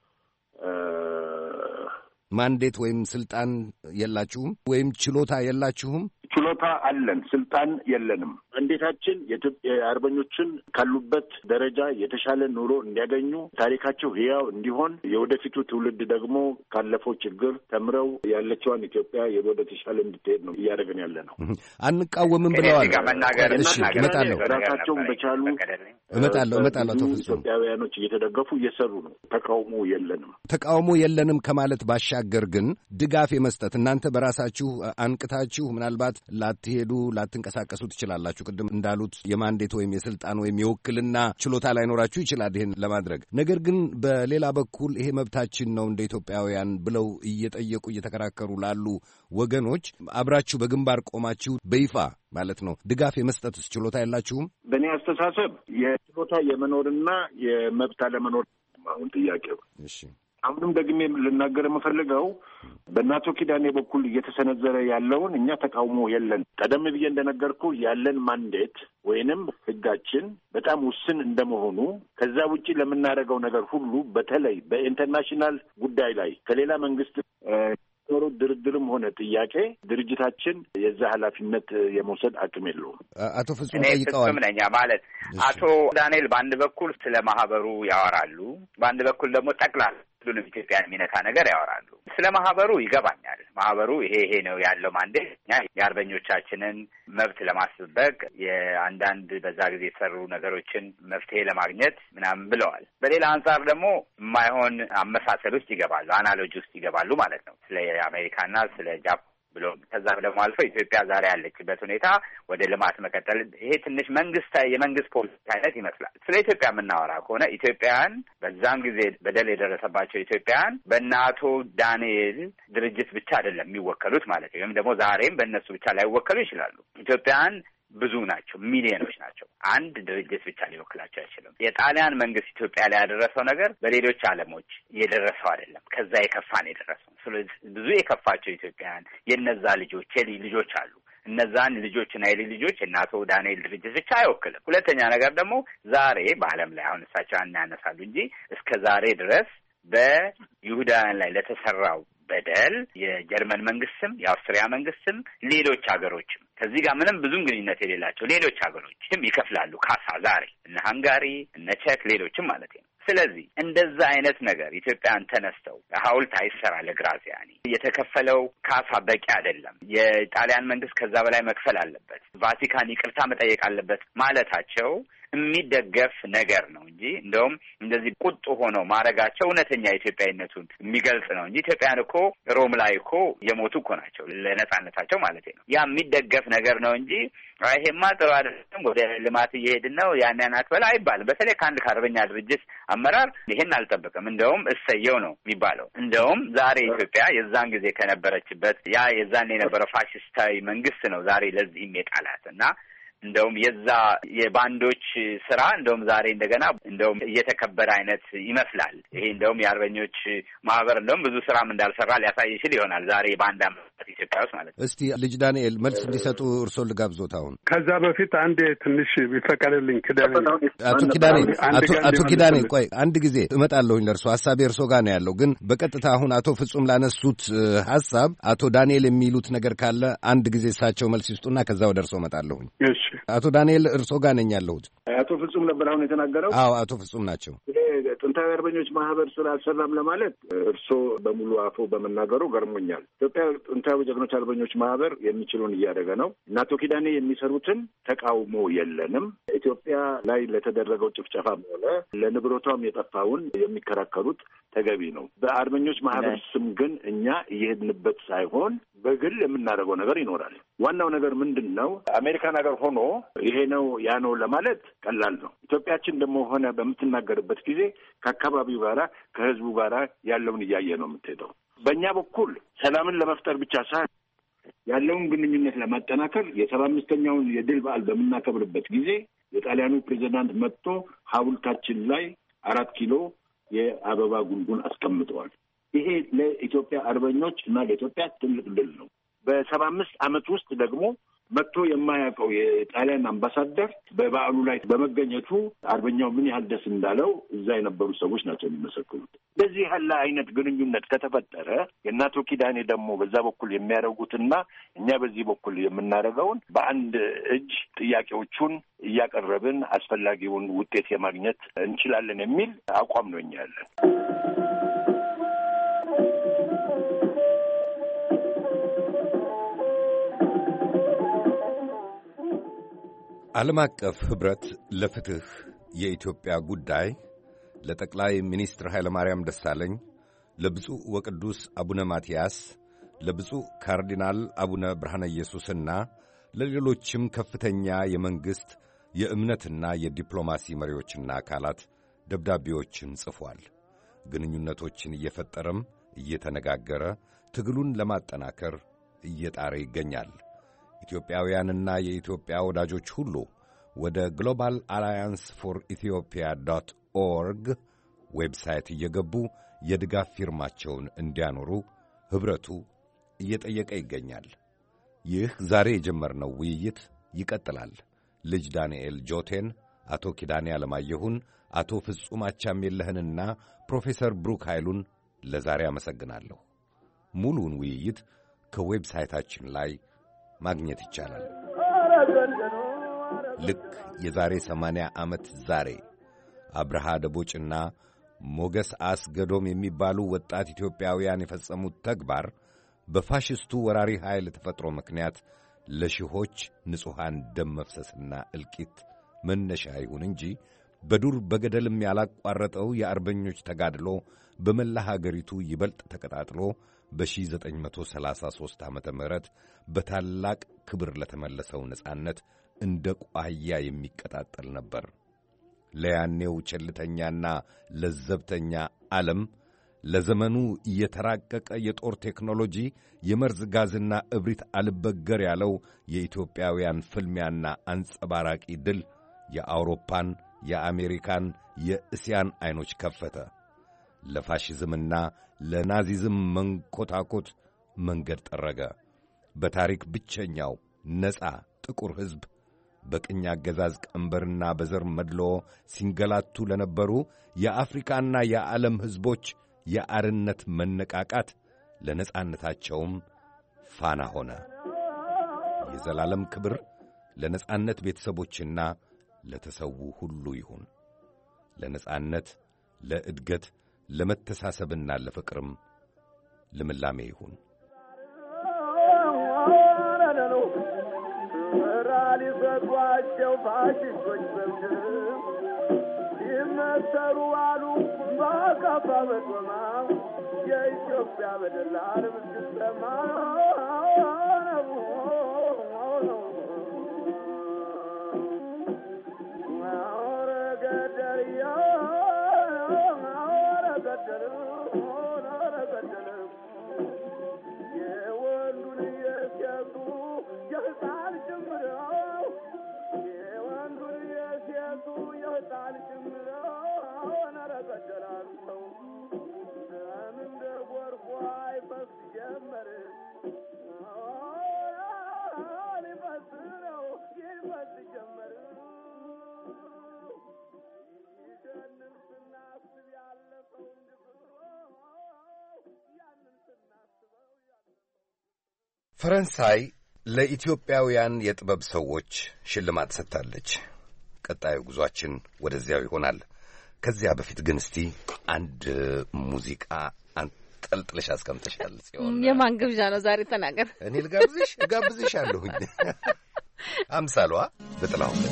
ማንዴት ወይም ስልጣን የላችሁም ወይም ችሎታ የላችሁም? ችሎታ አለን፣ ስልጣን የለንም። ማንዴታችን የአርበኞችን ካሉበት ደረጃ የተሻለ ኑሮ እንዲያገኙ፣ ታሪካቸው ህያው እንዲሆን፣ የወደፊቱ ትውልድ ደግሞ ካለፈው ችግር ተምረው ያለችዋን ኢትዮጵያ ወደ ተሻለ እንድትሄድ ነው እያደረግን ያለ ነው። አንቃወምም ብለዋል። እሺ እመጣለሁ። ራሳቸውን በቻሉ እመጣለሁ እመጣለሁ። አቶ ፍጹም ኢትዮጵያውያኖች እየተደገፉ እየሰሩ ነው። ተቃውሞ የለንም። ተቃውሞ የለንም ከማለት ባሻገር ግን ድጋፍ የመስጠት እናንተ በራሳችሁ አንቅታችሁ ምናልባት ላትሄዱ ላትንቀሳቀሱ ትችላላችሁ። ቅድም እንዳሉት የማንዴት ወይም የስልጣን ወይም የውክልና ችሎታ ላይኖራችሁ ይችላል ይሄን ለማድረግ። ነገር ግን በሌላ በኩል ይሄ መብታችን ነው እንደ ኢትዮጵያውያን ብለው እየጠየቁ እየተከራከሩ ላሉ ወገኖች አብራችሁ በግንባር ቆማችሁ በይፋ ማለት ነው ድጋፍ የመስጠትስ ችሎታ የላችሁም? በእኔ አስተሳሰብ የችሎታ የመኖርና የመብት አለመኖር አሁን ጥያቄው። እሺ አሁንም ደግሜ ልናገር የምፈልገው በእናቶ ኪዳኔ በኩል እየተሰነዘረ ያለውን እኛ ተቃውሞ የለን። ቀደም ብዬ እንደነገርኩ ያለን ማንዴት ወይንም ህጋችን በጣም ውስን እንደመሆኑ ከዛ ውጪ ለምናደርገው ነገር ሁሉ በተለይ በኢንተርናሽናል ጉዳይ ላይ ከሌላ መንግስት ኖሮ ድርድርም ሆነ ጥያቄ ድርጅታችን የዛ ኃላፊነት የመውሰድ አቅም የለውም። አቶ ፍጹም ጠይቀዋል ነኛ ማለት አቶ ዳንኤል በአንድ በኩል ስለ ማህበሩ ያወራሉ፣ በአንድ በኩል ደግሞ ጠቅላላ ሁሉንም ኢትዮጵያን የሚነካ ነገር ያወራሉ። ስለ ማህበሩ ይገባኛል። ማህበሩ ይሄ ይሄ ነው ያለው ማንዴት የአርበኞቻችንን መብት ለማስጠበቅ የአንዳንድ በዛ ጊዜ የተሰሩ ነገሮችን መፍትሄ ለማግኘት ምናምን ብለዋል። በሌላ አንጻር ደግሞ የማይሆን አመሳሰል ውስጥ ይገባሉ፣ አናሎጂ ውስጥ ይገባሉ ማለት ነው ስለ አሜሪካና ስለ ጃፓን ብሎ ከዛ ደግሞ አልፎ ኢትዮጵያ ዛሬ ያለችበት ሁኔታ ወደ ልማት መቀጠል ይሄ ትንሽ መንግስት የመንግስት ፖሊሲ አይነት ይመስላል። ስለ ኢትዮጵያ የምናወራ ከሆነ ኢትዮጵያውያን በዛም ጊዜ በደል የደረሰባቸው ኢትዮጵያውያን በእነ አቶ ዳንኤል ድርጅት ብቻ አይደለም የሚወከሉት ማለት ነው። ወይም ደግሞ ዛሬም በእነሱ ብቻ ላይወከሉ ይችላሉ። ኢትዮጵያውያን ብዙ ናቸው፣ ሚሊዮኖች ናቸው። አንድ ድርጅት ብቻ ሊወክላቸው አይችልም። የጣሊያን መንግስት ኢትዮጵያ ላይ ያደረሰው ነገር በሌሎች ዓለሞች የደረሰው አይደለም፣ ከዛ የከፋ ነው የደረሰው። ስለዚህ ብዙ የከፋቸው ኢትዮጵያውያን የነዛ ልጆች የልጅ ልጆች አሉ። እነዛን ልጆችና የልጅ ልጆች የእነ አቶ ዳንኤል ድርጅት ብቻ አይወክልም። ሁለተኛ ነገር ደግሞ ዛሬ በዓለም ላይ አሁን እሳቸው ያነሳሉ እንጂ እስከ ዛሬ ድረስ በይሁዳውያን ላይ ለተሰራው በደል የጀርመን መንግስትም የአውስትሪያ መንግስትም ሌሎች ሀገሮችም ከዚህ ጋር ምንም ብዙም ግንኙነት የሌላቸው ሌሎች ሀገሮችም ይከፍላሉ ካሳ ዛሬ እነ ሃንጋሪ እነ ቼክ ሌሎችም ማለት ነው። ስለዚህ እንደዛ አይነት ነገር ኢትዮጵያን ተነስተው ሐውልት አይሰራ ለግራዚያኒ የተከፈለው ካሳ በቂ አይደለም፣ የጣሊያን መንግስት ከዛ በላይ መክፈል አለበት፣ ቫቲካን ይቅርታ መጠየቅ አለበት ማለታቸው የሚደገፍ ነገር ነው እንጂ እንደውም እንደዚህ ቁጡ ሆነው ማረጋቸው እውነተኛ ኢትዮጵያዊነቱን የሚገልጽ ነው እንጂ ኢትዮጵያን እኮ ሮም ላይ እኮ የሞቱ እኮ ናቸው ለነጻነታቸው ማለት ነው። ያ የሚደገፍ ነገር ነው እንጂ ይሄማ ጥሩ አይደለም፣ ወደ ልማት እየሄድን ነው ያን ያን አትበል አይባልም። በተለይ ከአንድ ከአርበኛ ድርጅት አመራር ይሄን አልጠበቅም። እንደውም እሰየው ነው የሚባለው። እንደውም ዛሬ ኢትዮጵያ የዛን ጊዜ ከነበረችበት ያ የዛን የነበረው ፋሽስታዊ መንግስት ነው ዛሬ ለዚህም የጣላት እና እንደውም የዛ የባንዶች ስራ እንደውም ዛሬ እንደገና እንደውም እየተከበረ አይነት ይመስላል። ይሄ እንደውም የአርበኞች ማህበር እንደውም ብዙ ስራም እንዳልሰራ ሊያሳይ ይችል ይሆናል ዛሬ ባንዳ ኢትዮጵያ ውስጥ ማለት ነው። እስቲ ልጅ ዳንኤል መልስ እንዲሰጡ እርሶን ልጋብዞት። አሁን ከዛ በፊት አንድ ትንሽ ቢፈቀድልኝ ኪዳኔ አቶ ኪዳኔ አቶ አቶ ኪዳኔ ቆይ አንድ ጊዜ እመጣለሁኝ ለእርሶ ሀሳቤ እርሶ ጋር ነው ያለው። ግን በቀጥታ አሁን አቶ ፍጹም ላነሱት ሀሳብ አቶ ዳንኤል የሚሉት ነገር ካለ አንድ ጊዜ እሳቸው መልስ ይስጡና ከዛ ወደ እርሶ እመጣለሁኝ። እሺ አቶ ዳንኤል እርሶ ጋር ነኝ ያለሁት። አቶ ፍጹም ነበር አሁን የተናገረው? አዎ አቶ ፍጹም ናቸው። ጥንታዊ አርበኞች ማህበር ስራ አልሰራም ለማለት እርሶ በሙሉ አፎ በመናገሩ ገርሞኛል። ኢትዮጵያ ጥንታዊ ጀግኖች አርበኞች ማህበር የሚችሉን እያደረገ ነው እና አቶ ኪዳኔ የሚሰሩትን ተቃውሞ የለንም። ኢትዮጵያ ላይ ለተደረገው ጭፍጨፋም ሆነ ለንብረቷም የጠፋውን የሚከራከሩት ተገቢ ነው። በአርበኞች ማህበር ስም ግን እኛ እየሄድንበት ሳይሆን በግል የምናደርገው ነገር ይኖራል። ዋናው ነገር ምንድን ነው? አሜሪካን ሀገር ሆኖ ይሄ ነው ያ ነው ለማለት ቀላል ነው። ኢትዮጵያችን ደግሞ ሆነ በምትናገርበት ጊዜ ከአካባቢው ጋራ ከህዝቡ ጋራ ያለውን እያየ ነው የምትሄደው። በእኛ በኩል ሰላምን ለመፍጠር ብቻ ሳይሆን ያለውን ግንኙነት ለማጠናከር የሰባ አምስተኛውን የድል በዓል በምናከብርበት ጊዜ የጣሊያኑ ፕሬዚዳንት መጥቶ ሐውልታችን ላይ አራት ኪሎ የአበባ ጉንጉን አስቀምጠዋል። ይሄ ለኢትዮጵያ አርበኞች እና ለኢትዮጵያ ትልቅ ድል ነው። በሰባ አምስት ዓመት ውስጥ ደግሞ መጥቶ የማያውቀው የጣሊያን አምባሳደር በበዓሉ ላይ በመገኘቱ አርበኛው ምን ያህል ደስ እንዳለው እዛ የነበሩ ሰዎች ናቸው የሚመሰክሩት። በዚህ ያለ አይነት ግንኙነት ከተፈጠረ የእነ አቶ ኪዳኔ ደግሞ በዛ በኩል የሚያደርጉትና እኛ በዚህ በኩል የምናደርገውን በአንድ እጅ ጥያቄዎቹን እያቀረብን አስፈላጊውን ውጤት የማግኘት እንችላለን የሚል አቋም ነው እኛ ያለን። ዓለም አቀፍ ኅብረት ለፍትሕ የኢትዮጵያ ጉዳይ ለጠቅላይ ሚኒስትር ኃይለ ማርያም ደሳለኝ፣ ለብፁዕ ወቅዱስ አቡነ ማትያስ፣ ለብፁዕ ካርዲናል አቡነ ብርሃነ ኢየሱስና ለሌሎችም ከፍተኛ የመንግሥት የእምነትና የዲፕሎማሲ መሪዎችና አካላት ደብዳቤዎችን ጽፏል። ግንኙነቶችን እየፈጠረም እየተነጋገረ ትግሉን ለማጠናከር እየጣረ ይገኛል። ኢትዮጵያውያንና የኢትዮጵያ ወዳጆች ሁሉ ወደ ግሎባል አላያንስ ፎር ኢትዮጵያ ዶት ኦርግ ዌብሳይት እየገቡ የድጋፍ ፊርማቸውን እንዲያኖሩ ኅብረቱ እየጠየቀ ይገኛል። ይህ ዛሬ የጀመርነው ውይይት ይቀጥላል። ልጅ ዳንኤል ጆቴን፣ አቶ ኪዳኔ አለማየሁን፣ አቶ ፍጹም አቻምየለህንና ፕሮፌሰር ብሩክ ኃይሉን ለዛሬ አመሰግናለሁ። ሙሉውን ውይይት ከዌብሳይታችን ላይ ማግኘት ይቻላል። ልክ የዛሬ ሰማንያ ዓመት ዛሬ አብርሃ ደቦጭና ሞገስ አስገዶም የሚባሉ ወጣት ኢትዮጵያውያን የፈጸሙት ተግባር በፋሽስቱ ወራሪ ኃይል ተፈጥሮ ምክንያት ለሺዎች ንጹሐን ደም መፍሰስና እልቂት መነሻ ይሁን እንጂ በዱር በገደልም ያላቋረጠው የአርበኞች ተጋድሎ በመላ ሀገሪቱ ይበልጥ ተቀጣጥሎ በሺህ ዘጠኝ መቶ ሰላሳ ሦስት ዓመተ ምህረት በታላቅ ክብር ለተመለሰው ነጻነት እንደ ቋያ የሚቀጣጠል ነበር። ለያኔው ቸልተኛና ለዘብተኛ ዓለም ለዘመኑ እየተራቀቀ የጦር ቴክኖሎጂ የመርዝ ጋዝና እብሪት አልበገር ያለው የኢትዮጵያውያን ፍልሚያና አንጸባራቂ ድል የአውሮፓን፣ የአሜሪካን፣ የእስያን ዐይኖች ከፈተ። ለፋሽዝምና ለናዚዝም መንኰታኰት መንገድ ጠረገ። በታሪክ ብቸኛው ነጻ ጥቁር ሕዝብ በቅኝ አገዛዝ ቀንበርና በዘር መድሎ ሲንገላቱ ለነበሩ የአፍሪካና የዓለም ሕዝቦች የአርነት መነቃቃት ለነጻነታቸውም ፋና ሆነ። የዘላለም ክብር ለነጻነት ቤተሰቦችና ለተሰዉ ሁሉ ይሁን። ለነጻነት፣ ለእድገት፣ ለመተሳሰብና ለፍቅርም ልምላሜ ይሁን። ሊሰጧቸው ፋሽስቶች በምድር ሲመሰሩ አሉ በአካፋ በጦማ የኢትዮጵያ በደል ዓለም እስክትሰማ የወንዱን የሴቱ የሕፃን ጭምረው የወንዱን የሴቱ የሕፃን ጭምረው ነረገደላቸው እንደ ጎርፏ ይፈስ ጀመር ሊፈስ ነው ይፈስ ጀመር ይደንን ስናስብ ያለፈው ፈረንሳይ ለኢትዮጵያውያን የጥበብ ሰዎች ሽልማት ሰጥታለች። ቀጣዩ ጉዟችን ወደዚያው ይሆናል። ከዚያ በፊት ግን እስቲ አንድ ሙዚቃ አንጠልጥለሽ አስቀምጠሻል ሲሆን የማን ግብዣ ነው ዛሬ? ተናገር። እኔ ልጋብዝሽ እጋብዝሽ አለሁኝ። አምሳሏ በጥላሁን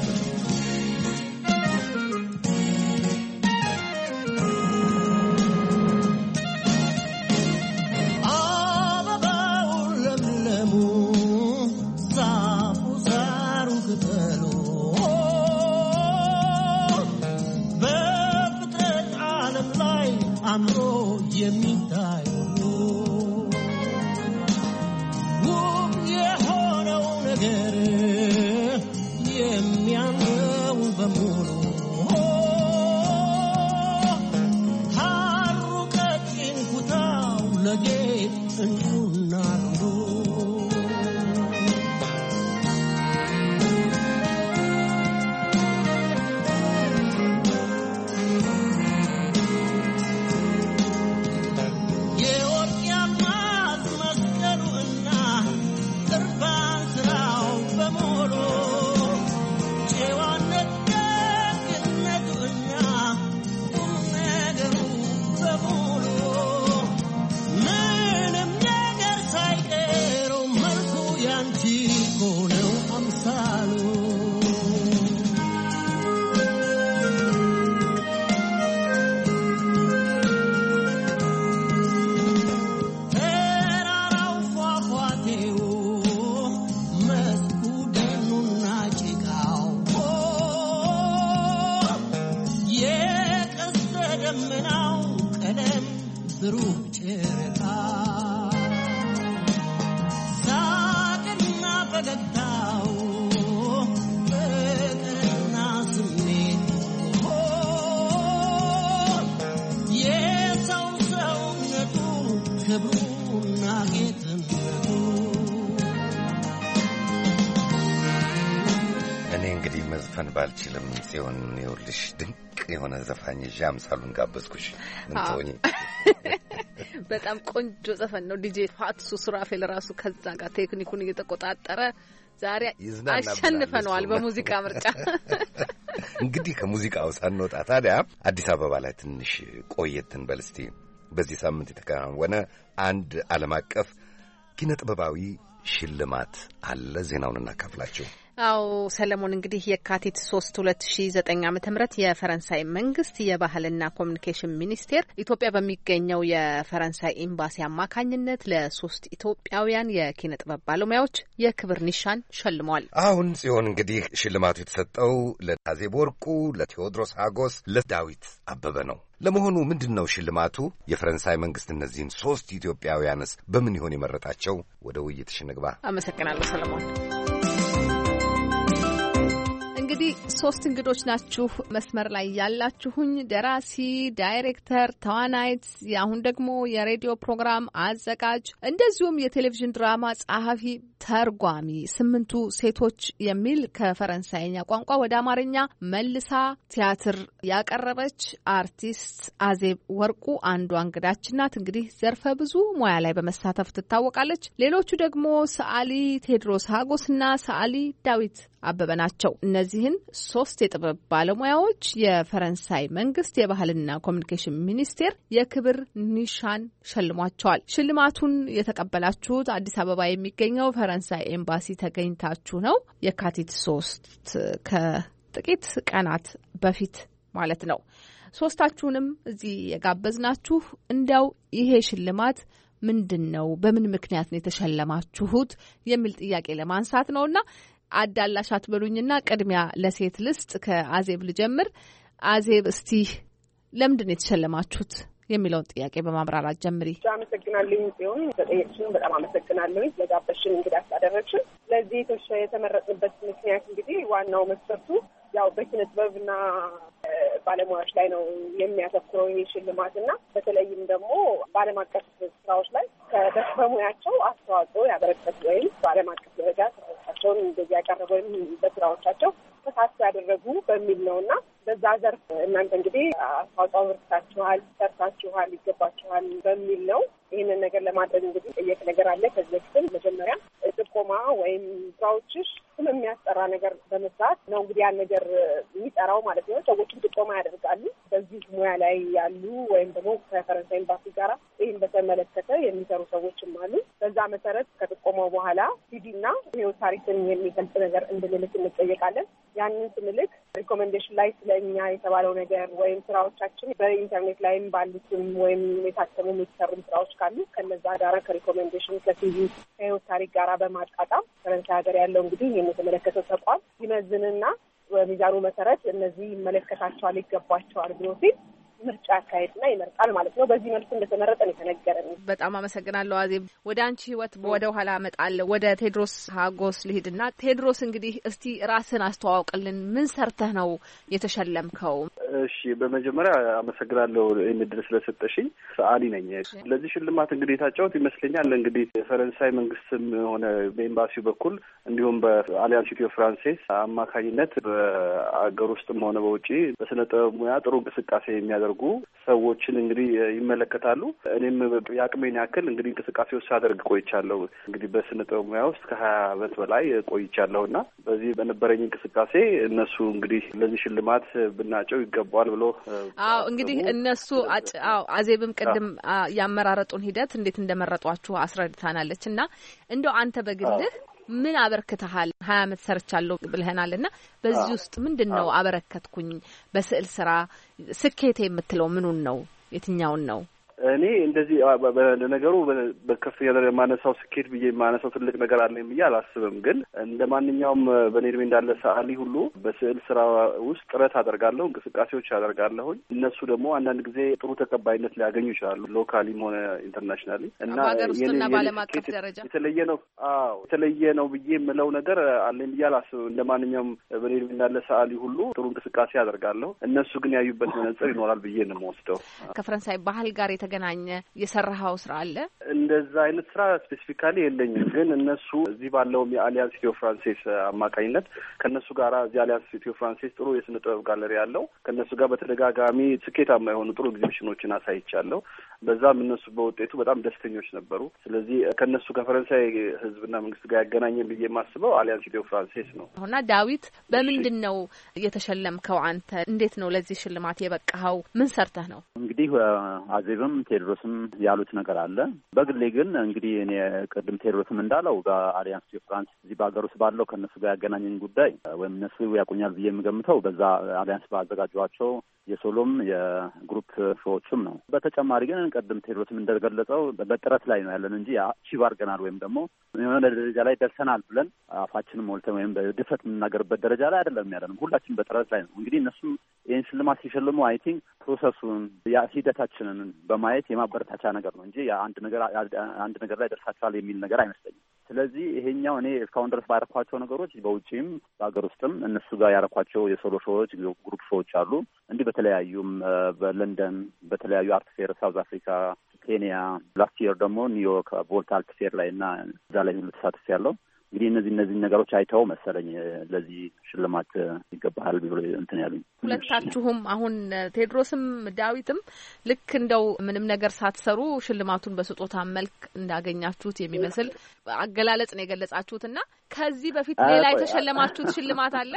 አምሮ የሚታዩ ውብ የሆነው ነገር የሚያምረው በሙሉ ሐሩ ቀጭን ኩታው ለጌጥ እንቁና ሩሩ ባልችልም ሲሆን ይኸውልሽ ድንቅ የሆነ ዘፋኝ ዣም ሳሉን ጋበዝኩሽ። ምን ትሆኚ? በጣም ቆንጆ ዘፈን ነው። ዲጄ ፋትሱ ሱራፌል ራሱ ከዛ ጋር ቴክኒኩን እየተቆጣጠረ ዛሬ አሸንፈነዋል በሙዚቃ ምርጫ። እንግዲህ ከሙዚቃው ሳንወጣ ታዲያ አዲስ አበባ ላይ ትንሽ ቆየት እንበል እስቲ። በዚህ ሳምንት የተከናወነ አንድ ዓለም አቀፍ ኪነ ጥበባዊ ሽልማት አለ። ዜናውን እናካፍላችሁ። አው ሰለሞን እንግዲህ የካቲት ሶስት ሁለት ሺ ዘጠኝ ዓመተ ምህረት የፈረንሳይ መንግስት የባህልና ኮሚኒኬሽን ሚኒስቴር ኢትዮጵያ በሚገኘው የፈረንሳይ ኤምባሲ አማካኝነት ለሶስት ኢትዮጵያውያን የኪነ ጥበብ ባለሙያዎች የክብር ኒሻን ሸልመዋል። አሁን ጽዮን እንግዲህ ሽልማቱ የተሰጠው ለአዜብ ወርቁ፣ ለቴዎድሮስ ሀጎስ፣ ለዳዊት አበበ ነው። ለመሆኑ ምንድነው ሽልማቱ? የፈረንሳይ መንግስት እነዚህን ሶስት ኢትዮጵያውያንስ በምን ይሆን የመረጣቸው? ወደ ውይይትሽ እንግባ። አመሰግናለሁ ሰለሞን። እንግዲህ ሶስት እንግዶች ናችሁ መስመር ላይ ያላችሁኝ። ደራሲ፣ ዳይሬክተር፣ ተዋናይት፣ አሁን ደግሞ የሬዲዮ ፕሮግራም አዘጋጅ እንደዚሁም የቴሌቪዥን ድራማ ጸሐፊ፣ ተርጓሚ፣ ስምንቱ ሴቶች የሚል ከፈረንሳይኛ ቋንቋ ወደ አማርኛ መልሳ ቲያትር ያቀረበች አርቲስት አዜብ ወርቁ አንዷ እንግዳችን ናት። እንግዲህ ዘርፈ ብዙ ሙያ ላይ በመሳተፍ ትታወቃለች። ሌሎቹ ደግሞ ሰዓሊ ቴዎድሮስ ሀጎስና ሰዓሊ ዳዊት አበበ ናቸው። እነዚህን ሶስት የጥበብ ባለሙያዎች የፈረንሳይ መንግስት የባህልና ኮሚኒኬሽን ሚኒስቴር የክብር ኒሻን ሸልሟቸዋል። ሽልማቱን የተቀበላችሁት አዲስ አበባ የሚገኘው ፈረንሳይ ኤምባሲ ተገኝታችሁ ነው። የካቲት ሶስት ከጥቂት ቀናት በፊት ማለት ነው። ሶስታችሁንም እዚህ የጋበዝናችሁ እንዲያው ይሄ ሽልማት ምንድን ነው፣ በምን ምክንያት ነው የተሸለማችሁት የሚል ጥያቄ ለማንሳት ነውና አዳላሽ አትበሉኝና ቅድሚያ ለሴት ልስጥ። ከአዜብ ልጀምር። አዜብ እስቲ ለምንድን ነው የተሸለማችሁት የሚለውን ጥያቄ በማብራራት ጀምሪ። አመሰግናለሁ ጽዮን፣ በጠየቅሽን በጣም አመሰግናለሁ። ለጋበሽን እንግዲህ አስደረግሽን። ለዚህ የተመረጥንበት ምክንያት እንግዲህ ዋናው መስፈርቱ ያው በኪነ ጥበብና ባለሙያዎች ላይ ነው የሚያተኩረው ይሄ ሽልማትና በተለይም ደግሞ በዓለም አቀፍ ስራዎች ላይ በሙያቸው አስተዋጽኦ ያበረከቱ ወይም በዓለም አቀፍ ደረጃ ስራዎቻቸውን እንደዚህ ያቀረቡ ወይም በስራዎቻቸው ተሳትፎ ያደረጉ በሚል ነውና በዛ ዘርፍ እናንተ እንግዲህ አስተዋጽኦ አበርክታችኋል፣ ሰርታችኋል፣ ይገባችኋል በሚል ነው። ይህንን ነገር ለማድረግ እንግዲህ ጠየቅ ነገር አለ። ከዚህ በፊትም መጀመሪያ ጥቆማ ወይም ስራዎችሽ ስለሚያስጠራ ነገር በመስራት ነው እንግዲህ ያን ነገር የሚጠራው ማለት ነው። ሰዎችም ጥቆማ ያደርጋሉ። በዚህ ሙያ ላይ ያሉ ወይም ደግሞ ከፈረንሳይ ኤምባሲ ጋር ይህን በተመለከተ የሚሰሩ ሰዎችም አሉ። በዛ መሰረት ከጥቆማው በኋላ ሲዲና ህይወት ታሪክን የሚገልጽ ነገር እንድንልክ እንጠየቃለን። ያንን ስንልክ ሪኮሜንዴሽን ላይ ስለኛ የተባለው ነገር ወይም ስራዎቻችን በኢንተርኔት ላይም ባሉትም ወይም የታተሙ የሚሰሩም ስራዎች ካሉ ከነዛ ጋራ ከሪኮሜንዴሽን ከሲቪ ከህይወት ታሪክ ጋራ በማጣጣም ፈረንሳይ ሀገር ያለው እንግዲህ ይህን የተመለከተው ተቋም ይመዝንና በሚዛኑ መሰረት እነዚህ ይመለከታቸዋል፣ ይገባቸዋል ብሎ ሲል ምርጫ ያካሄድና ይመርጣል ማለት ነው። በዚህ መልኩ እንደተመረጠ ነው የተነገረን። በጣም አመሰግናለሁ አዜብ። ወደ አንቺ ህይወት ወደ ኋላ እመጣለሁ። ወደ ቴዎድሮስ ሀጎስ ልሂድና ቴዎድሮስ እንግዲህ እስቲ ራስን አስተዋውቅልን። ምን ሰርተህ ነው የተሸለምከው? እሺ፣ በመጀመሪያ አመሰግናለሁ ይህን እድል ስለሰጠሽኝ። ሰዓሊ ነኝ። ለዚህ ሽልማት እንግዲህ የታጨሁት ይመስለኛል እንግዲህ የፈረንሳይ መንግስትም ሆነ በኤምባሲው በኩል እንዲሁም በአሊያንስ ኢትዮ ፍራንሴስ አማካኝነት በአገር ውስጥም ሆነ በውጪ በስነ ጥበብ ሙያ ጥሩ እንቅስቃሴ የሚያደርጉ ሰዎችን እንግዲህ ይመለከታሉ። እኔም የአቅሜን ያክል እንግዲህ እንቅስቃሴ ውስጥ ሳደርግ ቆይቻለሁ። እንግዲህ በስነ ጥበብ ሙያ ውስጥ ከሀያ አመት በላይ ቆይቻለሁ እና በዚህ በነበረኝ እንቅስቃሴ እነሱ እንግዲህ ለዚህ ሽልማት ብናጨው ይገባዋል ብሎ አዎ እንግዲህ እነሱ አዎ አዜብም ቅድም ያመራረጡን ሂደት እንዴት እንደመረጧችሁ አስረድታናለች እና እንደው አንተ በግልህ ምን አበርክተሃል? ሀያ አመት ሰርቻለሁ ብለህናልና በዚህ ውስጥ ምንድነው አበረከትኩኝ? በስዕል ስራ ስኬቴ የምትለው ምኑን ነው? የትኛውን ነው? እኔ እንደዚህ ለነገሩ በከፍተኛ ደረጃ የማነሳው ስኬት ብዬ የማነሳው ትልቅ ነገር አለኝ ብዬ አላስብም። ግን እንደ ማንኛውም በኔ እድሜ እንዳለ ሰዓሊ ሁሉ በስዕል ስራ ውስጥ ጥረት አደርጋለሁ፣ እንቅስቃሴዎች አደርጋለሁኝ። እነሱ ደግሞ አንዳንድ ጊዜ ጥሩ ተቀባይነት ሊያገኙ ይችላሉ፣ ሎካሊም ሆነ ኢንተርናሽናሊ እና በሀገር ውስጥና በዓለም አቀፍ ደረጃ የተለየ ነው። አዎ የተለየ ነው ብዬ የምለው ነገር አለኝ ብዬ አላስብም። እንደ ማንኛውም በኔ እድሜ እንዳለ ሰዓሊ ሁሉ ጥሩ እንቅስቃሴ አደርጋለሁ። እነሱ ግን ያዩበት መነጽር ይኖራል ብዬ ነው የምወስደው። ከፈረንሳይ ባህል ጋር የተገናኘ የሰራኸው ስራ አለ? እንደዛ አይነት ስራ ስፔሲፊካሊ የለኝም፣ ግን እነሱ እዚህ ባለውም የአሊያንስ ኢትዮ ፍራንሴስ አማካኝነት ከእነሱ ጋር እዚህ አሊያንስ ኢትዮ ፍራንሴስ ጥሩ የስነ ጥበብ ጋለሪ ያለው ከእነሱ ጋር በተደጋጋሚ ስኬታማ የሆኑ ጥሩ ኤግዚቢሽኖችን አሳይቻለሁ። በዛም እነሱ በውጤቱ በጣም ደስተኞች ነበሩ። ስለዚህ ከእነሱ ከፈረንሳይ ህዝብና መንግስት ጋር ያገናኘን ብዬ የማስበው አሊያንስ ኢትዮ ፍራንሴስ ነው። እና ዳዊት በምንድን ነው የተሸለምከው? አንተ እንዴት ነው ለዚህ ሽልማት የበቃኸው? ምን ሰርተህ ነው? እንግዲህ አዜብም ቴዎድሮስም ያሉት ነገር አለ። በግሌ ግን እንግዲህ እኔ ቅድም ቴዎድሮስም እንዳለው በአሊያንስ ኢትዮ ፍራንስ እዚህ በሀገር ውስጥ ባለው ከእነሱ ጋር ያገናኘኝ ጉዳይ ወይም እነሱ ያቆኛል ብዬ የምገምተው በዛ አሊያንስ ባዘጋጇቸው የሶሎም የግሩፕ ሾዎችም ነው። በተጨማሪ ግን ቅድም ቴዎድሮስም እንደገለጸው በጥረት ላይ ነው ያለን እንጂ አቺቭ አድርገናል ወይም ደግሞ የሆነ ደረጃ ላይ ደርሰናል ብለን አፋችንን ሞልተን ወይም በድፍረት የምናገርበት ደረጃ ላይ አይደለም ያለንም። ሁላችን በጥረት ላይ ነው። እንግዲህ እነሱም ይህን ሽልማት ሲሸልሙ አይ ቲንክ ፕሮሰሱን ያ ሂደታችንን በማየት የማበረታቻ ነገር ነው እንጂ አንድ ነገር አንድ ነገር ላይ ደርሳችኋል የሚል ነገር አይመስለኝም። ስለዚህ ይሄኛው እኔ እስካሁን ድረስ ባያረኳቸው ነገሮች በውጪም በሀገር ውስጥም እነሱ ጋር ያረኳቸው የሶሎ ሾዎች፣ ግሩፕ ሾዎች አሉ። እንዲህ በተለያዩም በለንደን በተለያዩ አርት ፌር ሳውዝ አፍሪካ፣ ኬንያ፣ ላስት ይር ደግሞ ኒውዮርክ ቮልት አርት ፌር ላይ እና እዛ ላይ ሁሉ ተሳትፍ ያለው እንግዲህ እነዚህ እነዚህ ነገሮች አይተው መሰለኝ ለዚህ ሽልማት ይገባሃል ብሎ እንትን ያሉኝ። ሁለታችሁም አሁን ቴዎድሮስም ዳዊትም ልክ እንደው ምንም ነገር ሳትሰሩ ሽልማቱን በስጦታ መልክ እንዳገኛችሁት የሚመስል አገላለጽ ነው የገለጻችሁት እና ከዚህ በፊት ሌላ የተሸለማችሁት ሽልማት አለ?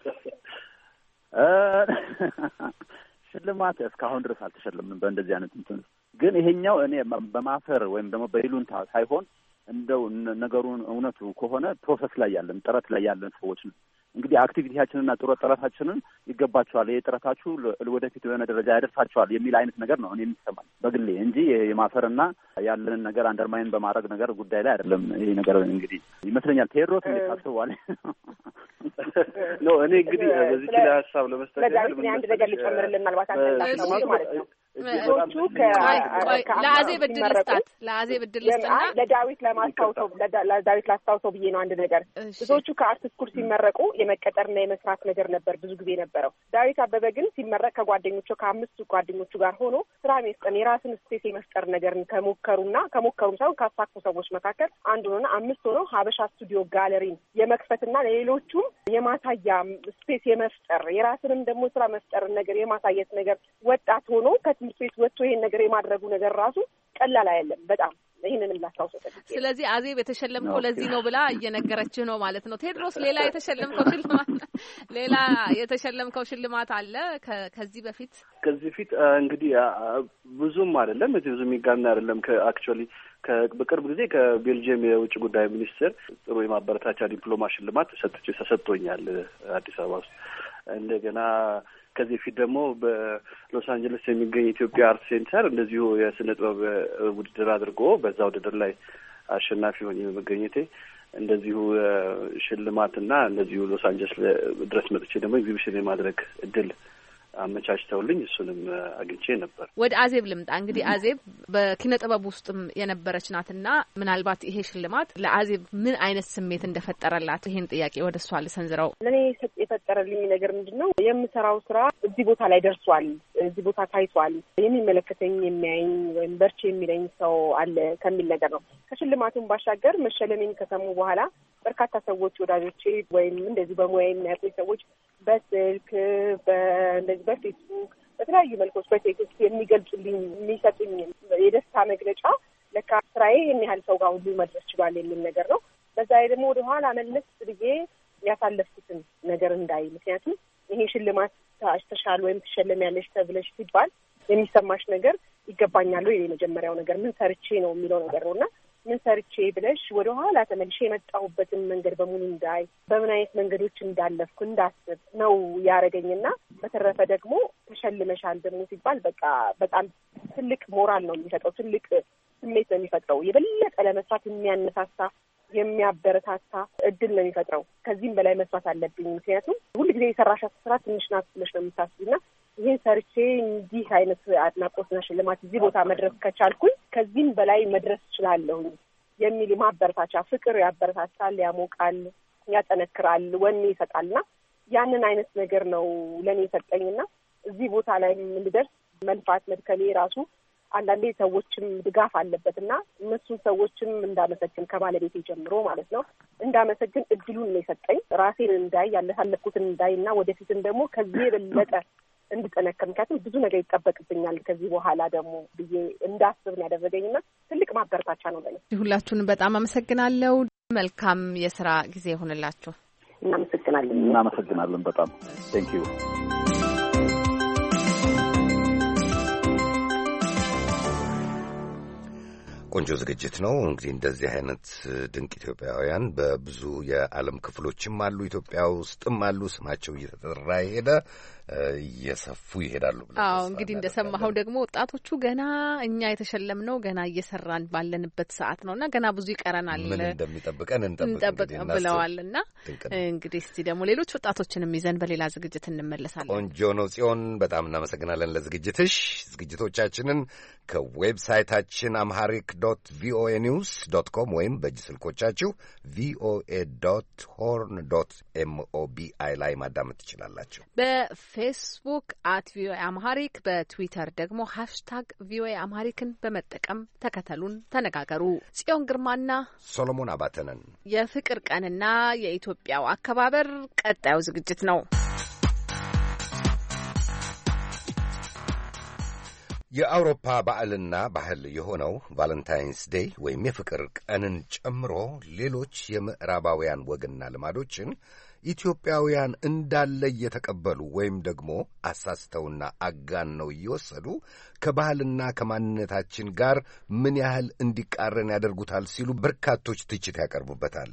ሽልማት እስካሁን ድረስ አልተሸለምንም በእንደዚህ አይነት እንትን። ግን ይሄኛው እኔ በማፈር ወይም ደግሞ በይሉንታ ሳይሆን እንደው ነገሩን እውነቱ ከሆነ ፕሮሰስ ላይ ያለን ጥረት ላይ ያለን ሰዎች ነው። እንግዲህ አክቲቪቲያችንና ጥረት ጥረታችንን ይገባቸዋል፣ ይሄ ጥረታችሁ ወደፊት የሆነ ደረጃ ያደርሳቸዋል የሚል አይነት ነገር ነው እኔ የሚሰማኝ በግሌ እንጂ የማፈርና ያለንን ነገር አንደርማይን በማድረግ ነገር ጉዳይ ላይ አይደለም። ይሄ ነገር እንግዲህ ይመስለኛል ቴዎድሮስ እንዴት ታስበዋል? ኖ እኔ እንግዲህ በዚህ ላይ ሀሳብ ለመስጠት ለዚህ አንድ ነገር ልጨምርልን ምናልባት አንተ ማለት ነው ብዙዎቹ ለአዜብ ዕድል ልስጣት ለአዜብ ዕድል ልስጥና ለዳዊት ለማስታውሰው ለዳዊት ላስታውሰው ብዬ ነው አንድ ነገር። ብዙዎቹ ከአርት ስኩል ሲመረቁ የመቀጠርና የመስራት ነገር ነበር ብዙ ጊዜ ነበረው። ዳዊት አበበ ግን ሲመረቅ ከጓደኞቹ ከአምስቱ ጓደኞቹ ጋር ሆኖ ስራ መስጠን የራስን ስፔስ የመፍጠር ነገርን ከሞከሩና ከሞከሩም ሳይሆን ካሳኩ ሰዎች መካከል አንዱ ሆነ አምስት ሆኖ ሀበሻ ስቱዲዮ ጋለሪን የመክፈትና ለሌሎቹም የማሳያ ስፔስ የመፍጠር የራስንም ደግሞ ስራ መፍጠር ነገር የማሳየት ነገር ወጣት ሆኖ ከትምህርት ቤት ወጥቶ ይሄን ነገር የማድረጉ ነገር ራሱ ቀላል አይደለም በጣም። ይሄንንም ላስታውሰው። ስለዚህ አዜብ የተሸለምከው ለዚህ ነው ብላ እየነገረችህ ነው ማለት ነው። ቴዎድሮስ ሌላ የተሸለምከው ሽልማት ሌላ የተሸለምከው ሽልማት አለ ከዚህ በፊት? ከዚህ በፊት እንግዲህ ብዙም አይደለም ብዙ የሚጋና አይደለም። ከአክቹዋሊ በቅርብ ጊዜ ከቤልጅየም የውጭ ጉዳይ ሚኒስትር ጥሩ የማበረታቻ ዲፕሎማ ሽልማት ተሰጥቼ ተሰጥቶኛል አዲስ አበባ ውስጥ። እንደገና ከዚህ ፊት ደግሞ በሎስ አንጀለስ የሚገኝ ኢትዮጵያ አርት ሴንተር እንደዚሁ የስነ ጥበብ ውድድር አድርጎ በዛ ውድድር ላይ አሸናፊ ሆኜ በመገኘቴ እንደዚሁ ሽልማትና እንደዚሁ ሎስ አንጀለስ ድረስ መጥቼ ደግሞ ኤግዚቢሽን የማድረግ እድል አመቻችተውልኝ እሱንም አግኝቼ ነበር። ወደ አዜብ ልምጣ። እንግዲህ አዜብ በኪነ ጥበብ ውስጥም የነበረች ናትና ምናልባት ይሄ ሽልማት ለአዜብ ምን አይነት ስሜት እንደፈጠረላት ይሄን ጥያቄ ወደ እሷ ልሰንዝረው። ለኔ የፈጠረልኝ ነገር ምንድነው የምሰራው ስራ እዚህ ቦታ ላይ ደርሷል፣ እዚህ ቦታ ታይቷል፣ የሚመለከተኝ የሚያይኝ ወይም በርቺ የሚለኝ ሰው አለ ከሚል ነገር ነው። ከሽልማቱን ባሻገር መሸለሜን ከሰሙ በኋላ በርካታ ሰዎች ወዳጆቼ ወይም እንደዚህ በሙያ የሚያውቁኝ ሰዎች በስልክ በእንደዚህ በፌስቡክ በተለያዩ መልኮች በቴክስት የሚገልጹልኝ የሚሰጡኝ የደስታ መግለጫ ለካ ስራዬ ይህን ያህል ሰው ጋር ሁሉ መድረስ ችሏል የሚል ነገር ነው። በዛ ላይ ደግሞ ወደ ኋላ መለስ ብዬ ያሳለፍኩትን ነገር እንዳይ፣ ምክንያቱም ይሄ ሽልማት ተሻል ወይም ትሸለሚያለሽ ተብለሽ ሲባል የሚሰማሽ ነገር ይገባኛል ወይ የመጀመሪያው ነገር ምን ሰርቼ ነው የሚለው ነገር ነውና ምን ሰርቼ ብለሽ ወደ ኋላ ተመልሼ የመጣሁበትን መንገድ በሙሉ እንዳይ በምን አይነት መንገዶች እንዳለፍኩ እንዳስብ ነው ያረገኝና በተረፈ ደግሞ ተሸልመሻል ደግሞ ሲባል በቃ በጣም ትልቅ ሞራል ነው የሚሰጠው፣ ትልቅ ስሜት ነው የሚፈጥረው፣ የበለጠ ለመስራት የሚያነሳሳ የሚያበረታታ እድል ነው የሚፈጥረው። ከዚህም በላይ መስራት አለብኝ። ምክንያቱም ሁልጊዜ የሰራሻት ስራ ትንሽ ናት ብለሽ ነው የምታስቢና ይሄን ሰርቼ እንዲህ አይነት አድናቆትና ሽልማት እዚህ ቦታ መድረስ ከቻልኩኝ ከዚህም በላይ መድረስ እችላለሁ የሚል ማበረታቻ ፍቅር ያበረታታል፣ ያሞቃል፣ ያጠነክራል፣ ወኔ ይሰጣልና ያንን አይነት ነገር ነው ለኔ የሰጠኝና እዚህ ቦታ ላይ እንድደርስ መልፋት መድከሌ ራሱ አንዳንዴ ሰዎችም ድጋፍ አለበትና እነሱን ሰዎችም እንዳመሰግን ከባለቤቴ ጀምሮ ማለት ነው እንዳመሰግን እድሉን ነው የሰጠኝ ራሴን እንዳይ ያለሳለፍኩትን እንዳይና ወደፊትም ደግሞ ከዚህ የበለጠ እንድጠነከር ምክንያቱም ብዙ ነገር ይጠበቅብኛል ከዚህ በኋላ ደግሞ ብዬ እንዳስብ ነው ያደረገኝና ትልቅ ማበረታቻ ነው ለኔ። ሁላችሁንም በጣም አመሰግናለሁ። መልካም የሥራ ጊዜ ይሁንላችሁ። እናመሰግናለን። እናመሰግናለን በጣም ቴንክ ዩ። ቆንጆ ዝግጅት ነው። እንግዲህ እንደዚህ አይነት ድንቅ ኢትዮጵያውያን በብዙ የዓለም ክፍሎችም አሉ፣ ኢትዮጵያ ውስጥም አሉ። ስማቸው እየተጠራ ሄደ እየሰፉ ይሄዳሉ ብለን አዎ እንግዲህ እንደሰማኸው ደግሞ ወጣቶቹ ገና እኛ የተሸለምነው ገና እየሰራን ባለንበት ሰዓት ነውና ገና ብዙ ይቀረናል። ምን እንደሚጠብቀን እንጠብቅ ብለዋልና እንግዲህ እስቲ ደግሞ ሌሎች ወጣቶችንም ይዘን በሌላ ዝግጅት እንመለሳለን። ቆንጆ ነው ጽዮን፣ በጣም እናመሰግናለን ለዝግጅትሽ። ዝግጅቶቻችንን ከዌብሳይታችን አምሃሪክ ዶት ቪኦኤ ኒውስ ዶት ኮም ወይም በእጅ ስልኮቻችሁ ቪኦኤ ዶት ሆርን ዶት ኤምኦቢአይ ላይ ማዳመጥ ትችላላችሁ። ፌስቡክ አት ቪኦኤ አምሃሪክ በትዊተር ደግሞ ሃሽታግ ቪኦኤ አምሃሪክን በመጠቀም ተከተሉን፣ ተነጋገሩ። ጽዮን ግርማና ሶሎሞን አባተነን። የፍቅር ቀንና የኢትዮጵያው አከባበር ቀጣዩ ዝግጅት ነው። የአውሮፓ በዓልና ባህል የሆነው ቫለንታይንስ ዴይ ወይም የፍቅር ቀንን ጨምሮ ሌሎች የምዕራባውያን ወግና ልማዶችን ኢትዮጵያውያን እንዳለ እየተቀበሉ ወይም ደግሞ አሳስተውና አጋነው እየወሰዱ ከባህልና ከማንነታችን ጋር ምን ያህል እንዲቃረን ያደርጉታል ሲሉ በርካቶች ትችት ያቀርቡበታል።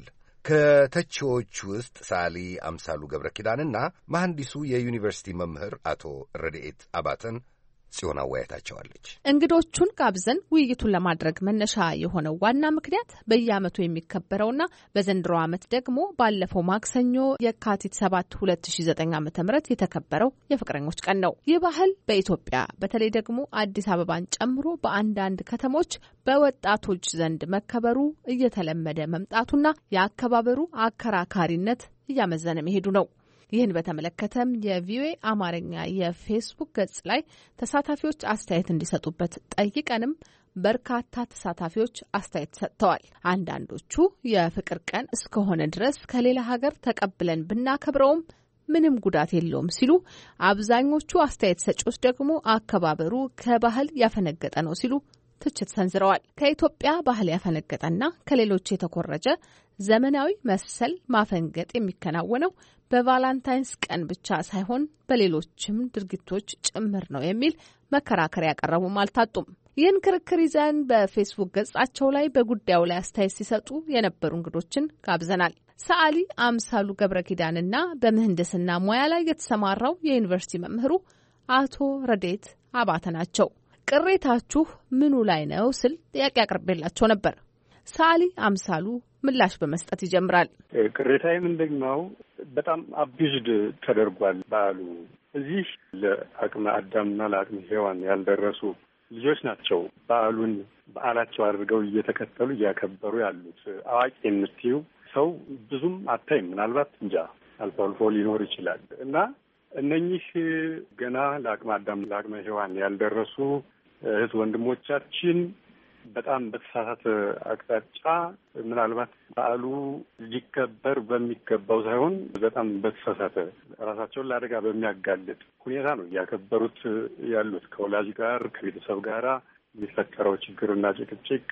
ከተቺዎች ውስጥ ሳሊ አምሳሉ ገብረ ኪዳንና መሐንዲሱ የዩኒቨርሲቲ መምህር አቶ ረድኤት አባተን ጽዮን አወያይታቸዋለች። እንግዶቹን ጋብዘን ውይይቱን ለማድረግ መነሻ የሆነው ዋና ምክንያት በየዓመቱ የሚከበረውና በዘንድሮ ዓመት ደግሞ ባለፈው ማክሰኞ የካቲት ሰባት ሁለት ሺ ዘጠኝ ዓ.ም የተከበረው የፍቅረኞች ቀን ነው። ይህ ባህል በኢትዮጵያ በተለይ ደግሞ አዲስ አበባን ጨምሮ በአንዳንድ ከተሞች በወጣቶች ዘንድ መከበሩ እየተለመደ መምጣቱና የአከባበሩ አከራካሪነት እያመዘነ መሄዱ ነው። ይህን በተመለከተም የቪኦኤ አማርኛ የፌስቡክ ገጽ ላይ ተሳታፊዎች አስተያየት እንዲሰጡበት ጠይቀንም በርካታ ተሳታፊዎች አስተያየት ሰጥተዋል። አንዳንዶቹ የፍቅር ቀን እስከሆነ ድረስ ከሌላ ሀገር ተቀብለን ብናከብረውም ምንም ጉዳት የለውም ሲሉ፣ አብዛኞቹ አስተያየት ሰጪዎች ደግሞ አከባበሩ ከባህል ያፈነገጠ ነው ሲሉ ትችት ሰንዝረዋል። ከኢትዮጵያ ባህል ያፈነገጠና ከሌሎች የተኮረጀ ዘመናዊ መሰል ማፈንገጥ የሚከናወነው በቫላንታይንስ ቀን ብቻ ሳይሆን በሌሎችም ድርጊቶች ጭምር ነው የሚል መከራከሪያ ያቀረቡም አልታጡም። ይህን ክርክር ይዘን በፌስቡክ ገጻቸው ላይ በጉዳዩ ላይ አስተያየት ሲሰጡ የነበሩ እንግዶችን ጋብዘናል። ሰዓሊ አምሳሉ ገብረ ኪዳንና በምህንድስና ሙያ ላይ የተሰማራው የዩኒቨርሲቲ መምህሩ አቶ ረድኤት አባተ ናቸው። ቅሬታችሁ ምኑ ላይ ነው ስል ጥያቄ አቅርቤላቸው ነበር። ሰዓሊ አምሳሉ ምላሽ በመስጠት ይጀምራል። ቅሬታዬ ምንድን ነው? በጣም አቢዝድ ተደርጓል በዓሉ። እዚህ ለአቅመ አዳምና ለአቅመ ሔዋን ያልደረሱ ልጆች ናቸው በዓሉን በዓላቸው አድርገው እየተከተሉ እያከበሩ ያሉት። አዋቂ የምትይው ሰው ብዙም አታይም። ምናልባት እንጃ አልፎ አልፎ ሊኖር ይችላል እና እነኚህ ገና ለአቅመ አዳም ለአቅመ ሔዋን ያልደረሱ እህት ወንድሞቻችን በጣም በተሳሳተ አቅጣጫ ምናልባት በዓሉ ሊከበር በሚገባው ሳይሆን በጣም በተሳሳተ ራሳቸውን ለአደጋ በሚያጋልጥ ሁኔታ ነው እያከበሩት ያሉት። ከወላጅ ጋር ከቤተሰብ ጋር የሚፈጠረው ችግርና ጭቅጭቅ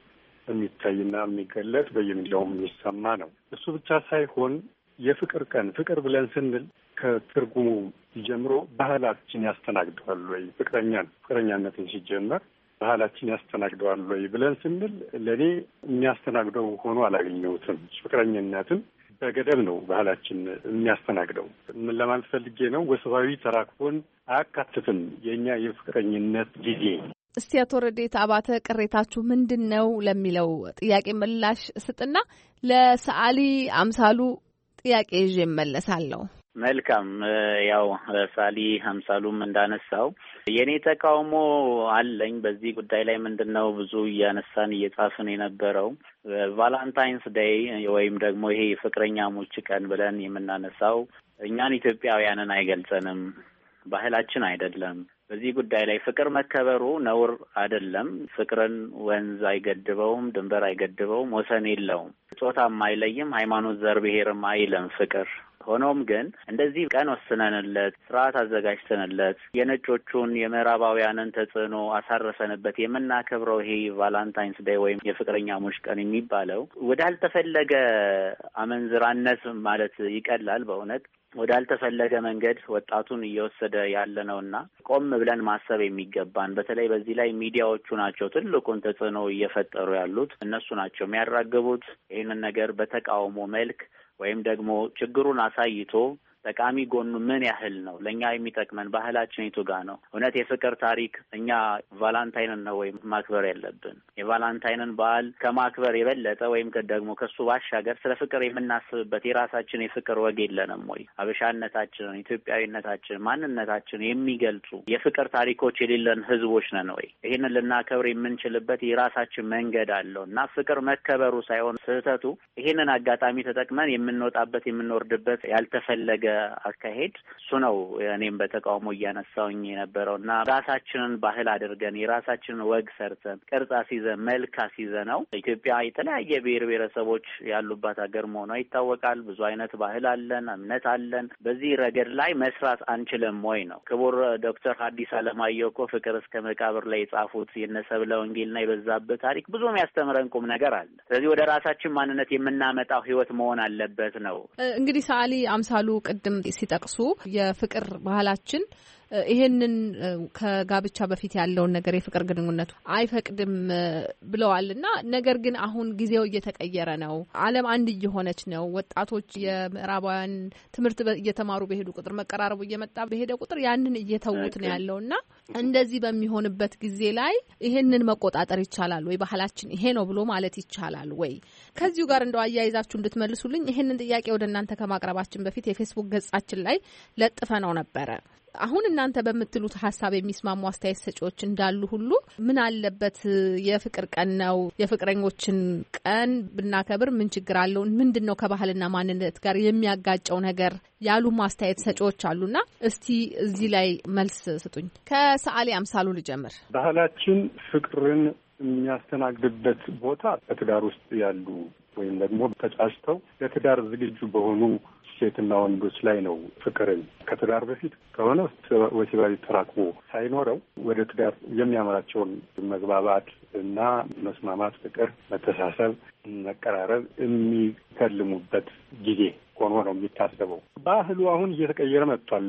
የሚታይና የሚገለጥ በየሚዲያውም የሚሰማ ነው። እሱ ብቻ ሳይሆን የፍቅር ቀን ፍቅር ብለን ስንል ከትርጉሙ ጀምሮ ባህላችን ያስተናግደዋል ወይ ፍቅረኛን ፍቅረኛነትን ሲጀመር ባህላችን ያስተናግደዋል ወይ ብለን ስንል ለእኔ የሚያስተናግደው ሆኖ አላገኘሁትም። ፍቅረኝነትን በገደብ ነው ባህላችን የሚያስተናግደው። ምን ለማለት ፈልጌ ነው? ወሲባዊ ተራክቦን አያካትትም የእኛ የፍቅረኝነት ጊዜ። እስቲ አቶ ረድኤት አባተ ቅሬታችሁ ምንድን ነው ለሚለው ጥያቄ ምላሽ ስጥና ለሰዓሊ አምሳሉ ጥያቄ ይዤ እመለሳለሁ። መልካም። ያው ሳሊ ሀምሳሉም እንዳነሳው የኔ ተቃውሞ አለኝ በዚህ ጉዳይ ላይ። ምንድነው ብዙ እያነሳን እየጻፍን የነበረው ቫላንታይንስ ዴይ ወይም ደግሞ ይሄ ፍቅረኛሞች ቀን ብለን የምናነሳው እኛን ኢትዮጵያውያንን አይገልጸንም፣ ባህላችን አይደለም። በዚህ ጉዳይ ላይ ፍቅር መከበሩ ነውር አይደለም። ፍቅርን ወንዝ አይገድበውም፣ ድንበር አይገድበውም፣ ወሰን የለውም፣ ጾታም አይለይም፣ ሃይማኖት፣ ዘር፣ ብሔርም አይልም ፍቅር። ሆኖም ግን እንደዚህ ቀን ወስነንለት ስርዓት አዘጋጅተንለት የነጮቹን የምዕራባውያንን ተጽዕኖ አሳረፈንበት የምናከብረው ይሄ ቫላንታይንስ ዴይ ወይም የፍቅረኛሞች ቀን የሚባለው ወዳልተፈለገ አመንዝራነት ማለት ይቀላል። በእውነት ወዳልተፈለገ መንገድ ወጣቱን እየወሰደ ያለ ነውና ቆም ብለን ማሰብ የሚገባን በተለይ በዚህ ላይ ሚዲያዎቹ ናቸው ትልቁን ተጽዕኖ እየፈጠሩ ያሉት። እነሱ ናቸው የሚያራግቡት ይህንን ነገር በተቃውሞ መልክ ወይም ደግሞ ችግሩን አሳይቶ ጠቃሚ ጎኑ ምን ያህል ነው፣ ለእኛ የሚጠቅመን ባህላችን የቱ ጋር ነው? እውነት የፍቅር ታሪክ እኛ ቫላንታይንን ነው ወይም ማክበር ያለብን? የቫላንታይንን በዓል ከማክበር የበለጠ ወይም ደግሞ ከሱ ባሻገር ስለ ፍቅር የምናስብበት የራሳችን የፍቅር ወግ የለንም ወይ? አበሻነታችንን፣ ኢትዮጵያዊነታችንን፣ ማንነታችንን የሚገልጹ የፍቅር ታሪኮች የሌለን ህዝቦች ነን ወይ? ይህንን ልናከብር የምንችልበት የራሳችን መንገድ አለው እና ፍቅር መከበሩ ሳይሆን ስህተቱ ይህንን አጋጣሚ ተጠቅመን የምንወጣበት የምንወርድበት ያልተፈለገ አካሄድ እሱ ነው። እኔም በተቃውሞ እያነሳውኝ የነበረው እና ራሳችንን ባህል አድርገን የራሳችንን ወግ ሰርተን ቅርጽ አስይዘን መልክ አስይዘን ነው። ኢትዮጵያ የተለያየ ብሔር ብሔረሰቦች ያሉባት ሀገር መሆኗ ይታወቃል። ብዙ አይነት ባህል አለን፣ እምነት አለን። በዚህ ረገድ ላይ መስራት አንችልም ወይ ነው። ክቡር ዶክተር ሐዲስ ዓለማየሁ እኮ ፍቅር እስከ መቃብር ላይ የጻፉት የነሰብለ ወንጌልና የበዛበት ታሪክ ብዙ የሚያስተምረን ቁም ነገር አለ። ስለዚህ ወደ ራሳችን ማንነት የምናመጣው ህይወት መሆን አለበት ነው። እንግዲህ ሰዓሊ አምሳሉ ቅድም ሲጠቅሱ የፍቅር ባህላችን ይሄንን ከጋብቻ በፊት ያለውን ነገር የፍቅር ግንኙነቱ አይፈቅድም ብለዋልና ነገር ግን አሁን ጊዜው እየተቀየረ ነው። ዓለም አንድ እየሆነች ነው። ወጣቶች የምዕራባውያን ትምህርት እየተማሩ በሄዱ ቁጥር መቀራረቡ እየመጣ በሄደ ቁጥር ያንን እየተውት ነው ያለውና እንደዚህ በሚሆንበት ጊዜ ላይ ይሄንን መቆጣጠር ይቻላል ወይ? ባህላችን ይሄ ነው ብሎ ማለት ይቻላል ወይ? ከዚሁ ጋር እንደው አያይዛችሁ እንድትመልሱልኝ ይሄንን ጥያቄ ወደ እናንተ ከማቅረባችን በፊት የፌስቡክ ገጻችን ላይ ለጥፈ ነው ነበረ። አሁን እናንተ በምትሉት ሀሳብ የሚስማሙ አስተያየት ሰጪዎች እንዳሉ ሁሉ ምን አለበት የፍቅር ቀን ነው የፍቅረኞችን ቀን ብናከብር ምን ችግር አለው? ምንድነው ከባህልና ማንነት ጋር የሚያጋጨው ነገር ያሉ አስተያየት ሰጪዎች አሉና እስቲ እዚህ ላይ መልስ ስጡኝ። ከሰዓሊ አምሳሉ ልጀምር። ባህላችን ፍቅርን የሚያስተናግድበት ቦታ በትዳር ውስጥ ያሉ ወይም ደግሞ ተጫጭተው ለትዳር ዝግጁ በሆኑ ሴትና ወንዶች ላይ ነው። ፍቅርን ከትዳር በፊት ከሆነ ወሲባዊ ተራክቦ ሳይኖረው ወደ ትዳር የሚያመራቸውን መግባባት እና መስማማት፣ ፍቅር፣ መተሳሰብ፣ መቀራረብ የሚከልሙበት ጊዜ ሆኖ ነው የሚታሰበው። ባህሉ አሁን እየተቀየረ መጥቷል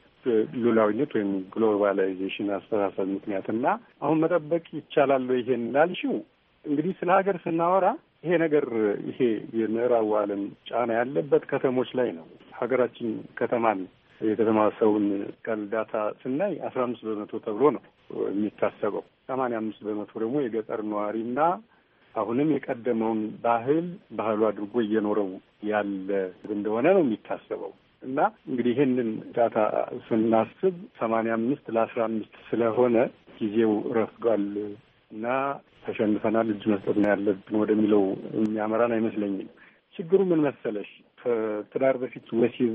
በሉላዊነት ወይም ግሎባላይዜሽን አስተሳሰብ ምክንያትና አሁን መጠበቅ ይቻላል ይሄን ላልሽው እንግዲህ ስለ ሀገር ስናወራ ይሄ ነገር ይሄ የምዕራቡ ዓለም ጫና ያለበት ከተሞች ላይ ነው። ሀገራችን ከተማን የከተማ ሰውን ዳታ ስናይ አስራ አምስት በመቶ ተብሎ ነው የሚታሰበው። ሰማንያ አምስት በመቶ ደግሞ የገጠር ነዋሪና አሁንም የቀደመውን ባህል ባህሉ አድርጎ እየኖረው ያለ እንደሆነ ነው የሚታሰበው እና እንግዲህ ይሄንን ዳታ ስናስብ ሰማንያ አምስት ለአስራ አምስት ስለሆነ ጊዜው ረፍዷል እና ተሸንፈናል፣ እጅ መስጠት ነው ያለብን ወደሚለው የሚያመራን አይመስለኝም። ችግሩ ምን መሰለሽ? ከትዳር በፊት ወሲብ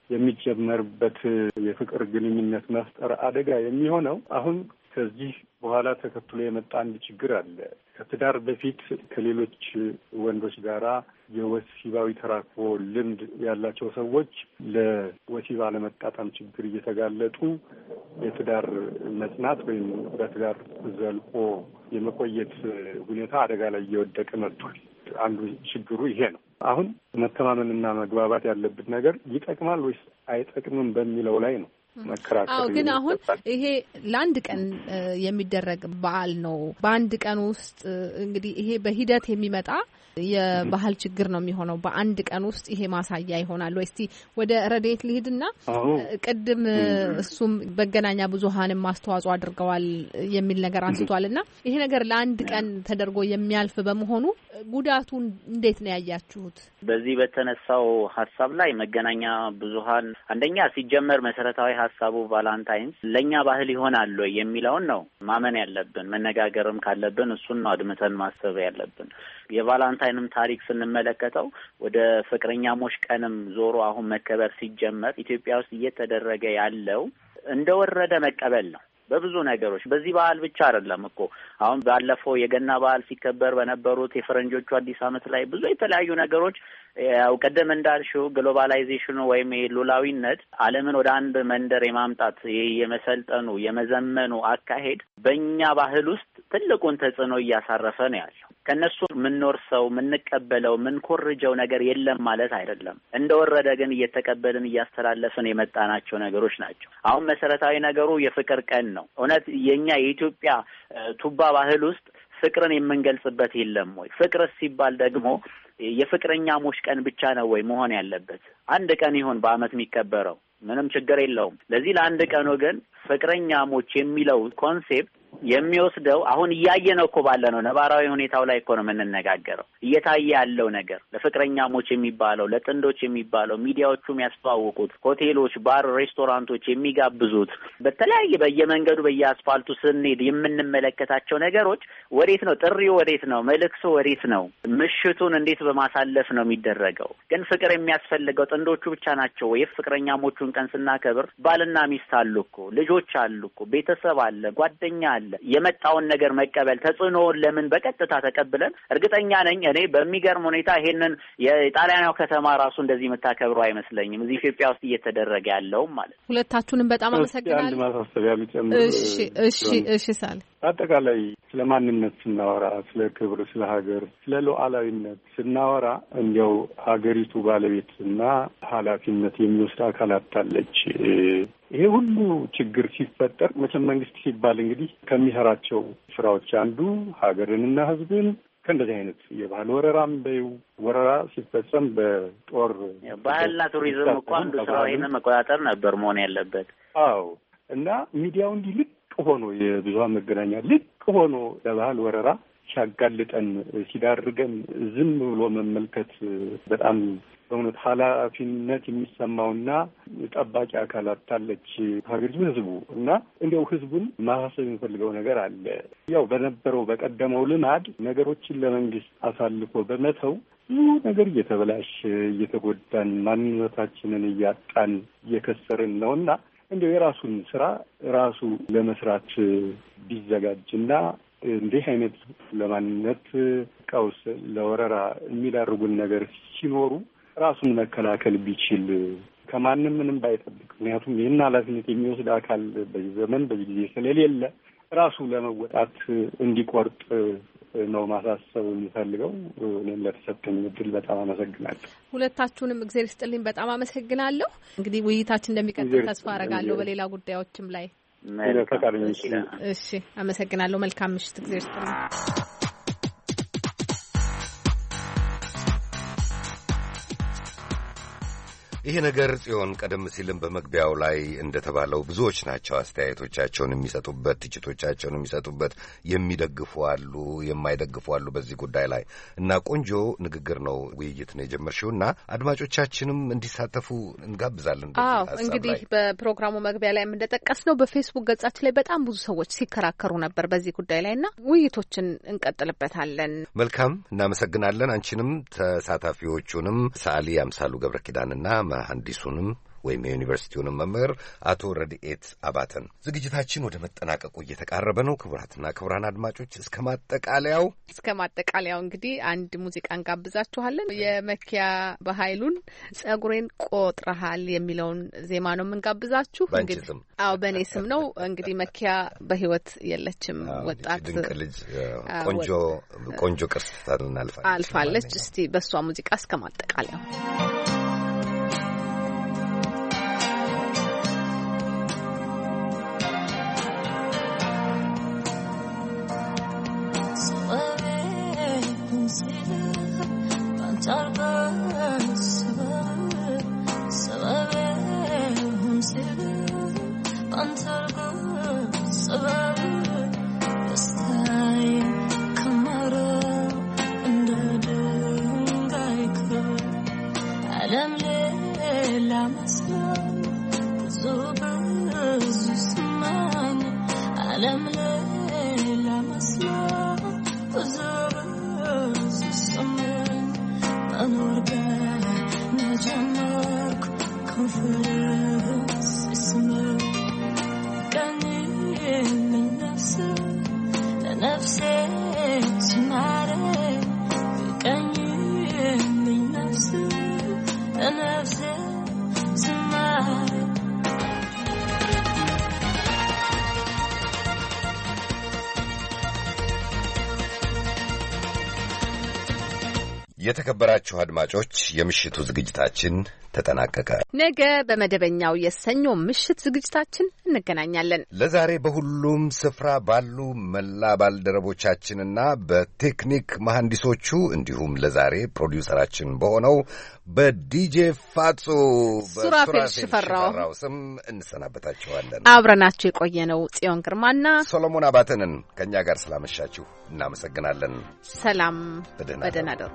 የሚጀመርበት የፍቅር ግንኙነት መፍጠር አደጋ የሚሆነው አሁን ከዚህ በኋላ ተከትሎ የመጣ አንድ ችግር አለ። ከትዳር በፊት ከሌሎች ወንዶች ጋራ የወሲባዊ ተራክቦ ልምድ ያላቸው ሰዎች ለወሲብ አለመጣጣም ችግር እየተጋለጡ የትዳር መጽናት ወይም በትዳር ዘልቆ የመቆየት ሁኔታ አደጋ ላይ እየወደቀ መጥቷል። አንዱ ችግሩ ይሄ ነው። አሁን መተማመንና መግባባት ያለበት ነገር ይጠቅማል ወይስ አይጠቅምም በሚለው ላይ ነው መከራከር። አዎ፣ ግን አሁን ይሄ ለአንድ ቀን የሚደረግ በዓል ነው። በአንድ ቀን ውስጥ እንግዲህ ይሄ በሂደት የሚመጣ የባህል ችግር ነው የሚሆነው። በአንድ ቀን ውስጥ ይሄ ማሳያ ይሆናል ወይ? እስቲ ወደ ረድኤት ልሂድና ቅድም እሱም መገናኛ ብዙኃንም አስተዋጽኦ አድርገዋል የሚል ነገር አንስቷል እና ይሄ ነገር ለአንድ ቀን ተደርጎ የሚያልፍ በመሆኑ ጉዳቱን እንዴት ነው ያያችሁት? በዚህ በተነሳው ሀሳብ ላይ መገናኛ ብዙኃን አንደኛ ሲጀመር መሰረታዊ ሀሳቡ ቫላንታይንስ ለእኛ ባህል ይሆናል ወይ የሚለውን ነው ማመን ያለብን። መነጋገርም ካለብን እሱን ነው አድምተን ማሰብ ያለብን። የቫላንታይንም ታሪክ ስንመለከተው ወደ ፍቅረኛሞች ቀንም ዞሮ አሁን መከበር ሲጀመር ኢትዮጵያ ውስጥ እየተደረገ ያለው እንደወረደ መቀበል ነው። በብዙ ነገሮች በዚህ በዓል ብቻ አይደለም እኮ አሁን ባለፈው የገና በዓል ሲከበር በነበሩት የፈረንጆቹ አዲስ ዓመት ላይ ብዙ የተለያዩ ነገሮች ያው ቀደም እንዳልሽው ግሎባላይዜሽኑ ወይም የሉላዊነት ዓለምን ወደ አንድ መንደር የማምጣት የመሰልጠኑ የመዘመኑ አካሄድ በእኛ ባህል ውስጥ ትልቁን ተጽዕኖ እያሳረፈ ነው ያለው። ከነሱ የምንወርሰው የምንቀበለው የምንኮርጀው ነገር የለም ማለት አይደለም። እንደወረደ ግን እየተቀበልን እያስተላለፍን የመጣናቸው ነገሮች ናቸው። አሁን መሰረታዊ ነገሩ የፍቅር ቀን ነው። እውነት የኛ የኢትዮጵያ ቱባ ባህል ውስጥ ፍቅርን የምንገልጽበት የለም ወይ? ፍቅር ሲባል ደግሞ የፍቅረኛሞች ቀን ብቻ ነው ወይ መሆን ያለበት? አንድ ቀን ይሁን በአመት የሚከበረው ምንም ችግር የለውም። ለዚህ ለአንድ ቀን ግን ፍቅረኛሞች የሚለው ኮንሴፕት የሚወስደው አሁን እያየነው እኮ ባለ ነው ነባራዊ ሁኔታው ላይ እኮ ነው የምንነጋገረው። እየታየ ያለው ነገር ለፍቅረኛሞች የሚባለው ለጥንዶች የሚባለው ሚዲያዎቹ የሚያስተዋውቁት ሆቴሎች፣ ባር፣ ሬስቶራንቶች የሚጋብዙት በተለያየ በየመንገዱ በየአስፋልቱ ስንሄድ የምንመለከታቸው ነገሮች ወዴት ነው? ጥሪው ወዴት ነው? መልእክቱ ወዴት ነው? ምሽቱን እንዴት በማሳለፍ ነው የሚደረገው? ግን ፍቅር የሚያስፈልገው ጥንዶቹ ብቻ ናቸው ወይ? ፍቅረኛሞቹን ቀን ስናከብር ባልና ሚስት አሉ እኮ፣ ልጆች አሉ እኮ፣ ቤተሰብ አለ፣ ጓደኛ አለ። የመጣውን ነገር መቀበል ተጽዕኖውን ለምን በቀጥታ ተቀብለን እርግጠኛ ነኝ እኔ በሚገርም ሁኔታ ይሄንን የጣሊያናው ከተማ ራሱ እንደዚህ የምታከብረው አይመስለኝም እዚህ ኢትዮጵያ ውስጥ እየተደረገ ያለው ማለት። ሁለታችሁንም በጣም አመሰግናለሁ። አንድ ማሳሰቢያ ልጨምር። እሺ እሺ እሺ ሳል አጠቃላይ ስለ ማንነት ስናወራ፣ ስለ ክብር፣ ስለ ሀገር፣ ስለ ሉዓላዊነት ስናወራ እንዲያው ሀገሪቱ ባለቤትና ኃላፊነት የሚወስድ አካላት አለች። ይሄ ሁሉ ችግር ሲፈጠር መቼም መንግስት ሲባል እንግዲህ ከሚሰራቸው ስራዎች አንዱ ሀገርንና ሕዝብን ከእንደዚህ አይነት የባህል ወረራም በይው ወረራ ሲፈጸም በጦር ባህልና ቱሪዝም እኮ አንዱ ስራው ይሄንን መቆጣጠር ነበር መሆን ያለበት። አዎ እና ሚዲያው እንዲህ ልቅ ሆኖ የብዙሃን መገናኛ ልቅ ሆኖ ለባህል ወረራ ሲያጋልጠን ሲዳርገን ዝም ብሎ መመልከት በጣም በእውነት ኃላፊነት የሚሰማውና ጠባቂ አካላት ታለች ሀገሪቱ ህዝቡ እና እንዲያው ህዝቡን ማሳሰብ የሚፈልገው ነገር አለ። ያው በነበረው በቀደመው ልማድ ነገሮችን ለመንግስት አሳልፎ በመተው ብዙ ነገር እየተበላሽ እየተጎዳን ማንነታችንን እያጣን እየከሰርን ነውና እንዲያው የራሱን ስራ ራሱ ለመስራት ቢዘጋጅና እንዲህ አይነት ለማንነት ቀውስ ለወረራ የሚዳርጉን ነገር ሲኖሩ ራሱን መከላከል ቢችል ከማንም ምንም ባይጠብቅ። ምክንያቱም ይህን ኃላፊነት የሚወስድ አካል በዚህ ዘመን በዚህ ጊዜ ስለሌለ ራሱ ለመወጣት እንዲቆርጥ ነው ማሳሰብ የሚፈልገው። እኔም ለተሰጠኝ እድል በጣም አመሰግናለሁ። ሁለታችሁንም እግዜር ይስጥልኝ። በጣም አመሰግናለሁ። እንግዲህ ውይይታችን እንደሚቀጥል ተስፋ አደርጋለሁ በሌላ ጉዳዮችም ላይ። እሺ አመሰግናለሁ። መልካም ምሽት። እግዜር ይስጥልኝ። ይሄ ነገር ጽዮን ቀደም ሲልም በመግቢያው ላይ እንደተባለው ብዙዎች ናቸው አስተያየቶቻቸውን የሚሰጡበት፣ ትችቶቻቸውን የሚሰጡበት፣ የሚደግፉ አሉ፣ የማይደግፉ አሉ በዚህ ጉዳይ ላይ እና ቆንጆ ንግግር ነው፣ ውይይት ነው የጀመርሽው እና አድማጮቻችንም እንዲሳተፉ እንጋብዛለን። አዎ እንግዲህ በፕሮግራሙ መግቢያ ላይ እንደጠቀስ ነው በፌስቡክ ገጻችን ላይ በጣም ብዙ ሰዎች ሲከራከሩ ነበር በዚህ ጉዳይ ላይ እና ውይይቶችን እንቀጥልበታለን። መልካም እናመሰግናለን። አንቺንም ተሳታፊዎቹንም ሰዓሊ አምሳሉ ገብረ ኪዳንና መሐንዲሱንም ወይም የዩኒቨርሲቲውንም መምህር አቶ ረድኤት አባተን። ዝግጅታችን ወደ መጠናቀቁ እየተቃረበ ነው። ክቡራትና ክቡራን አድማጮች እስከ ማጠቃለያው እስከ ማጠቃለያው እንግዲህ አንድ ሙዚቃ እንጋብዛችኋለን። የመኪያ በኃይሉን ጸጉሬን ቆጥረሃል የሚለውን ዜማ ነው የምንጋብዛችሁ። እንግዲህ አዎ በእኔ ስም ነው። እንግዲህ መኪያ በህይወት የለችም። ወጣት ድንቅ ልጅ ቆንጆ ቆንጆ ቅርስ አልፋለች። እስቲ በእሷ ሙዚቃ እስከ ማጠቃለያው የተከበራችሁ አድማጮች የምሽቱ ዝግጅታችን ተጠናቀቀ። ነገ በመደበኛው የሰኞ ምሽት ዝግጅታችን እንገናኛለን። ለዛሬ በሁሉም ስፍራ ባሉ መላ ባልደረቦቻችንና በቴክኒክ መሐንዲሶቹ እንዲሁም ለዛሬ ፕሮዲውሰራችን በሆነው በዲጄ ፋጹ ሱራፌል ሽፈራው ስም እንሰናበታችኋለን። አብረናችሁ የቆየነው ጽዮን ግርማና ሶሎሞን አባተንን ከእኛ ጋር ስላመሻችሁ እናመሰግናለን። ሰላም፣ በደህና ደሩ።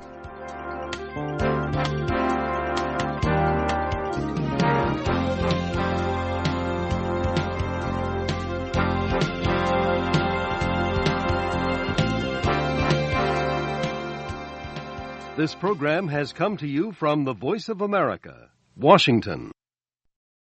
This program has come to you from the Voice of America, Washington.